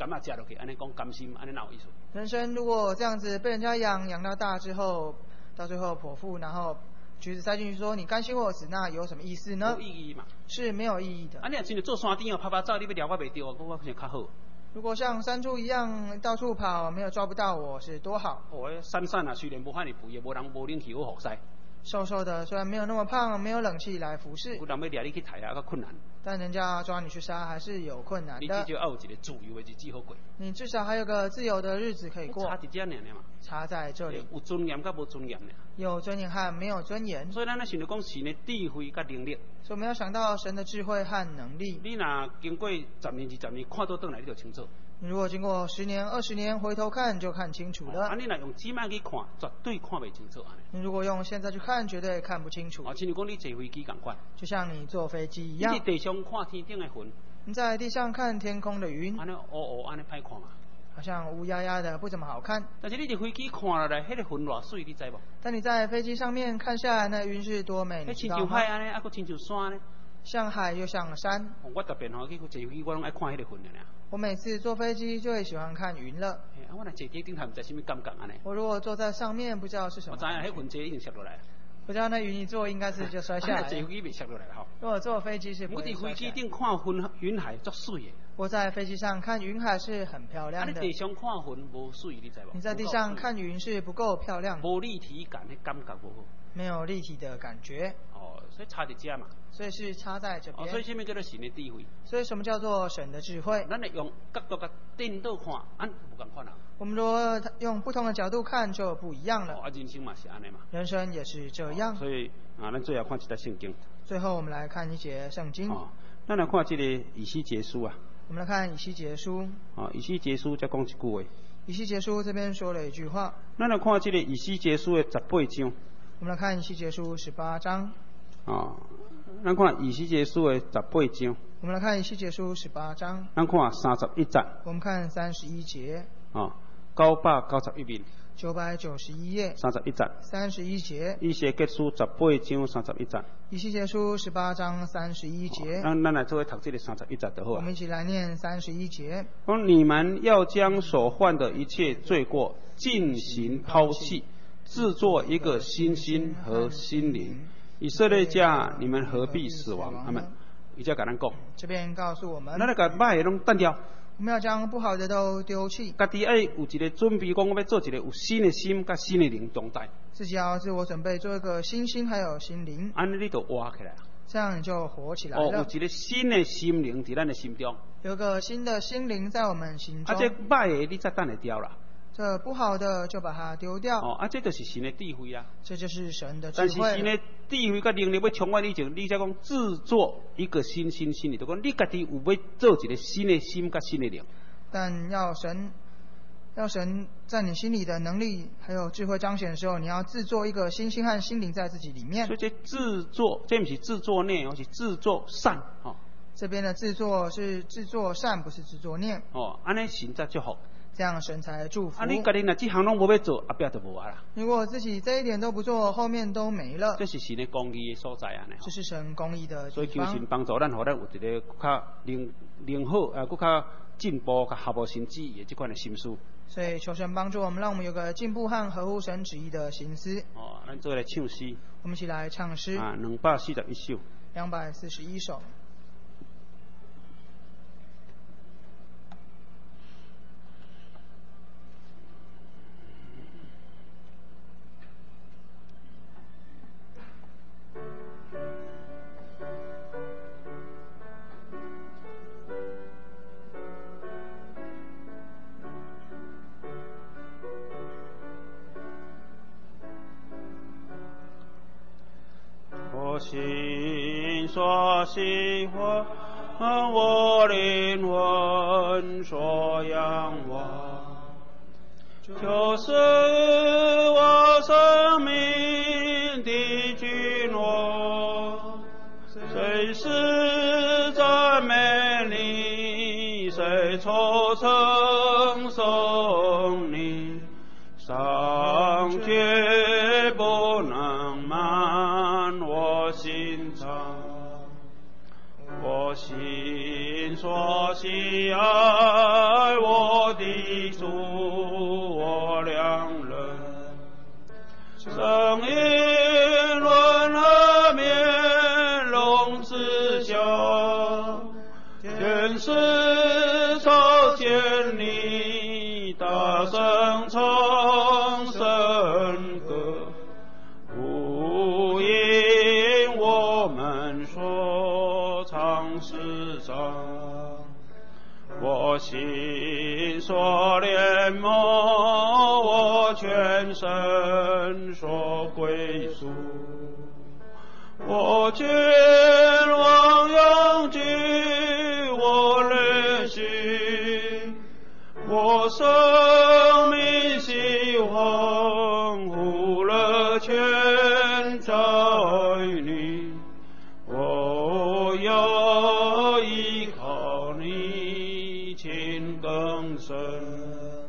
S1: 甘啊食落去，安尼讲甘心，安尼哪有意思？
S2: 人参如果这样子被人家养到大之后，到最后剖腹，然后橘子塞进去说你甘心我死，那有什么意思呢？
S1: 有意义嘛？
S2: 是没有意义的。
S1: 啊，你若真正做山顶哦，拍拍照，你要抓我袂到，我可能较好。
S2: 如果像山猪一样到处跑，没有抓不到我是多好。
S1: 山山啊，虽然无遐尼肥，也无人无冷气好服晒。
S2: 瘦瘦的，虽然没有那么胖，没有冷气来服侍。
S1: 有人要抓你去抬啊，较困难。
S2: 但人家抓你去杀还是有困难的。
S1: 你至少要有一个自由的日子好过。
S2: 你至少还有个自由的日子可以过。
S1: 差一点尔嘛。
S2: 差在这里。
S1: 有尊严甲无尊严尔。
S2: 有尊严和没有尊严。
S1: 所以咱咧想着讲神的智慧甲能力。
S2: 所以我们要想到神的智慧和能力。
S1: 你若经过10年、20年，看倒转来你就清楚。
S2: 如果经过10年、20年回头看，就看清楚了。
S1: 你若用指眼去看，绝对看不清楚。
S2: 你如果用现在去看，绝对看不清楚。
S1: 亲像讲你坐飞机同款。
S2: 就像你坐飞机一样。
S1: 你在地上看天顶的云。
S2: 你在地上看天空的云。
S1: 安尼乌安尼歹看嘛。
S2: 好像乌压压的，不怎么好看。
S1: 但是你在飞机看下来，迄个云偌水，你知无？
S2: 但你在飞机上面看下来，那云是多美，你知道吗？
S1: 亲像海安尼，还佫亲像山呢。
S2: 像海又像山。
S1: 我特别去坐飞机，我拢爱看迄个云的俩。
S2: 我每次坐飞机就会喜欢看云了。
S1: 我若坐在顶头，唔知什么感觉安尼。
S2: 我如果坐在上面，不知道是什么。
S1: 我知影，迄云坐已经摔落来。
S2: 不知道那云一坐，应该是就摔下来。
S1: 坐飞机袂摔落来吼。
S2: 如果坐飞机是不会摔下来。
S1: 我伫飞机顶看云海足水的。
S2: 我在飞机上看云海是很漂亮的。
S1: 你地上看云无水，你知无？
S2: 你在地上看云是不够漂亮。
S1: 无立体感的感觉无好。
S2: 没有立体的感觉。
S1: 所以差在这嘛。
S2: 所以是差在这边。
S1: 所以什么叫做神的智慧？
S2: 所以什么叫做神的智慧？
S1: 咱来用角度甲颠倒看，无共款啊。
S2: 我们如果用不同的角度看，就不一样了。
S1: 人生嘛是安尼嘛。
S2: 人生也是这样。
S1: 所以咱最后看一段圣经。
S2: 最后我们来看一节圣经。
S1: 咱来看这个以西结书啊。
S2: 我们来看以西结书。
S1: 以西结书才讲一句话。
S2: 以西结书这边说了一句话。
S1: 咱来看这个以西结书的18章。
S2: 我们来看以西结书18章。
S1: 咱看以西结书的18章。
S2: 我们来看以西结书18章。
S1: 咱看31节。
S2: 我们看31节。
S1: 991面。
S2: 991页。
S1: 31节。
S2: 31节。
S1: 以西结书18章31节。
S2: 以西结书18章31节。
S1: 咱来做读这个31节就好。
S2: 我们一起来念31节。
S1: 你们要将所犯的一切罪过尽行抛弃，制作一个新心和心灵。以色列家，你们何必死亡？阿们。伊才甲咱讲。
S2: 这边告诉我们。
S1: 咱来甲歹的拢单掉。
S2: 我们要将不好的都丢弃。
S1: 家己爱有一个准备，讲我要做一个有新的心甲新的灵状态。
S2: 自己要自我准备，做一个新心还有心灵。
S1: 安尼你就活起来。这
S2: 样你就活起来了。
S1: 有一个新的心灵在咱的心中。
S2: 有个新的心灵在我们心中。
S1: 这歹的你才等会掉啦。
S2: 这不好的就把它丢掉。
S1: 这就是神的智慧啊。
S2: 这就是神的智慧。
S1: 但是神的智慧甲能力要充满以前，你才讲制作一个新心心里，就讲你家己有要做一个新的心甲新的灵。
S2: 但要神在你心里的能力还有智慧彰显的时候，你要制作一个新心和心灵在自己里面。
S1: 所以这制作，这不是制作念，而是制作善。
S2: 这边的制作是制作善，不是制作念。
S1: 安尼神才祝福。
S2: 这样神才祝福。
S1: 你家己若这项拢无要做，后壁就无啊啦。
S2: 如果自己这一点都不做，后面都没了。
S1: 这是神的公义的所在啊！
S2: 这是神公义的地方。
S1: 所以求神帮助咱，互咱有一个较良好佫较进步、较合乎神旨意的这款的心思。
S2: 所以求神帮助我们，让我们有个进步和合乎神旨意的心思。
S1: 咱做来唱诗。
S2: 我们一起来唱诗。
S1: 241首。
S2: 241首。
S1: 心所喜欢，我灵魂所仰望，就是我生命的君王。谁是赞美你，谁凑称颂你，上绝不能满我心肠。我心所喜爱我的主，我良人。声音润和面容之下，天使朝见你，大声唱圣歌，呼应我们所唱诗章。我心所怜悯，我全身所归属，我君王永居我热心，我生命希望无了全在你，我要依靠你亲更深。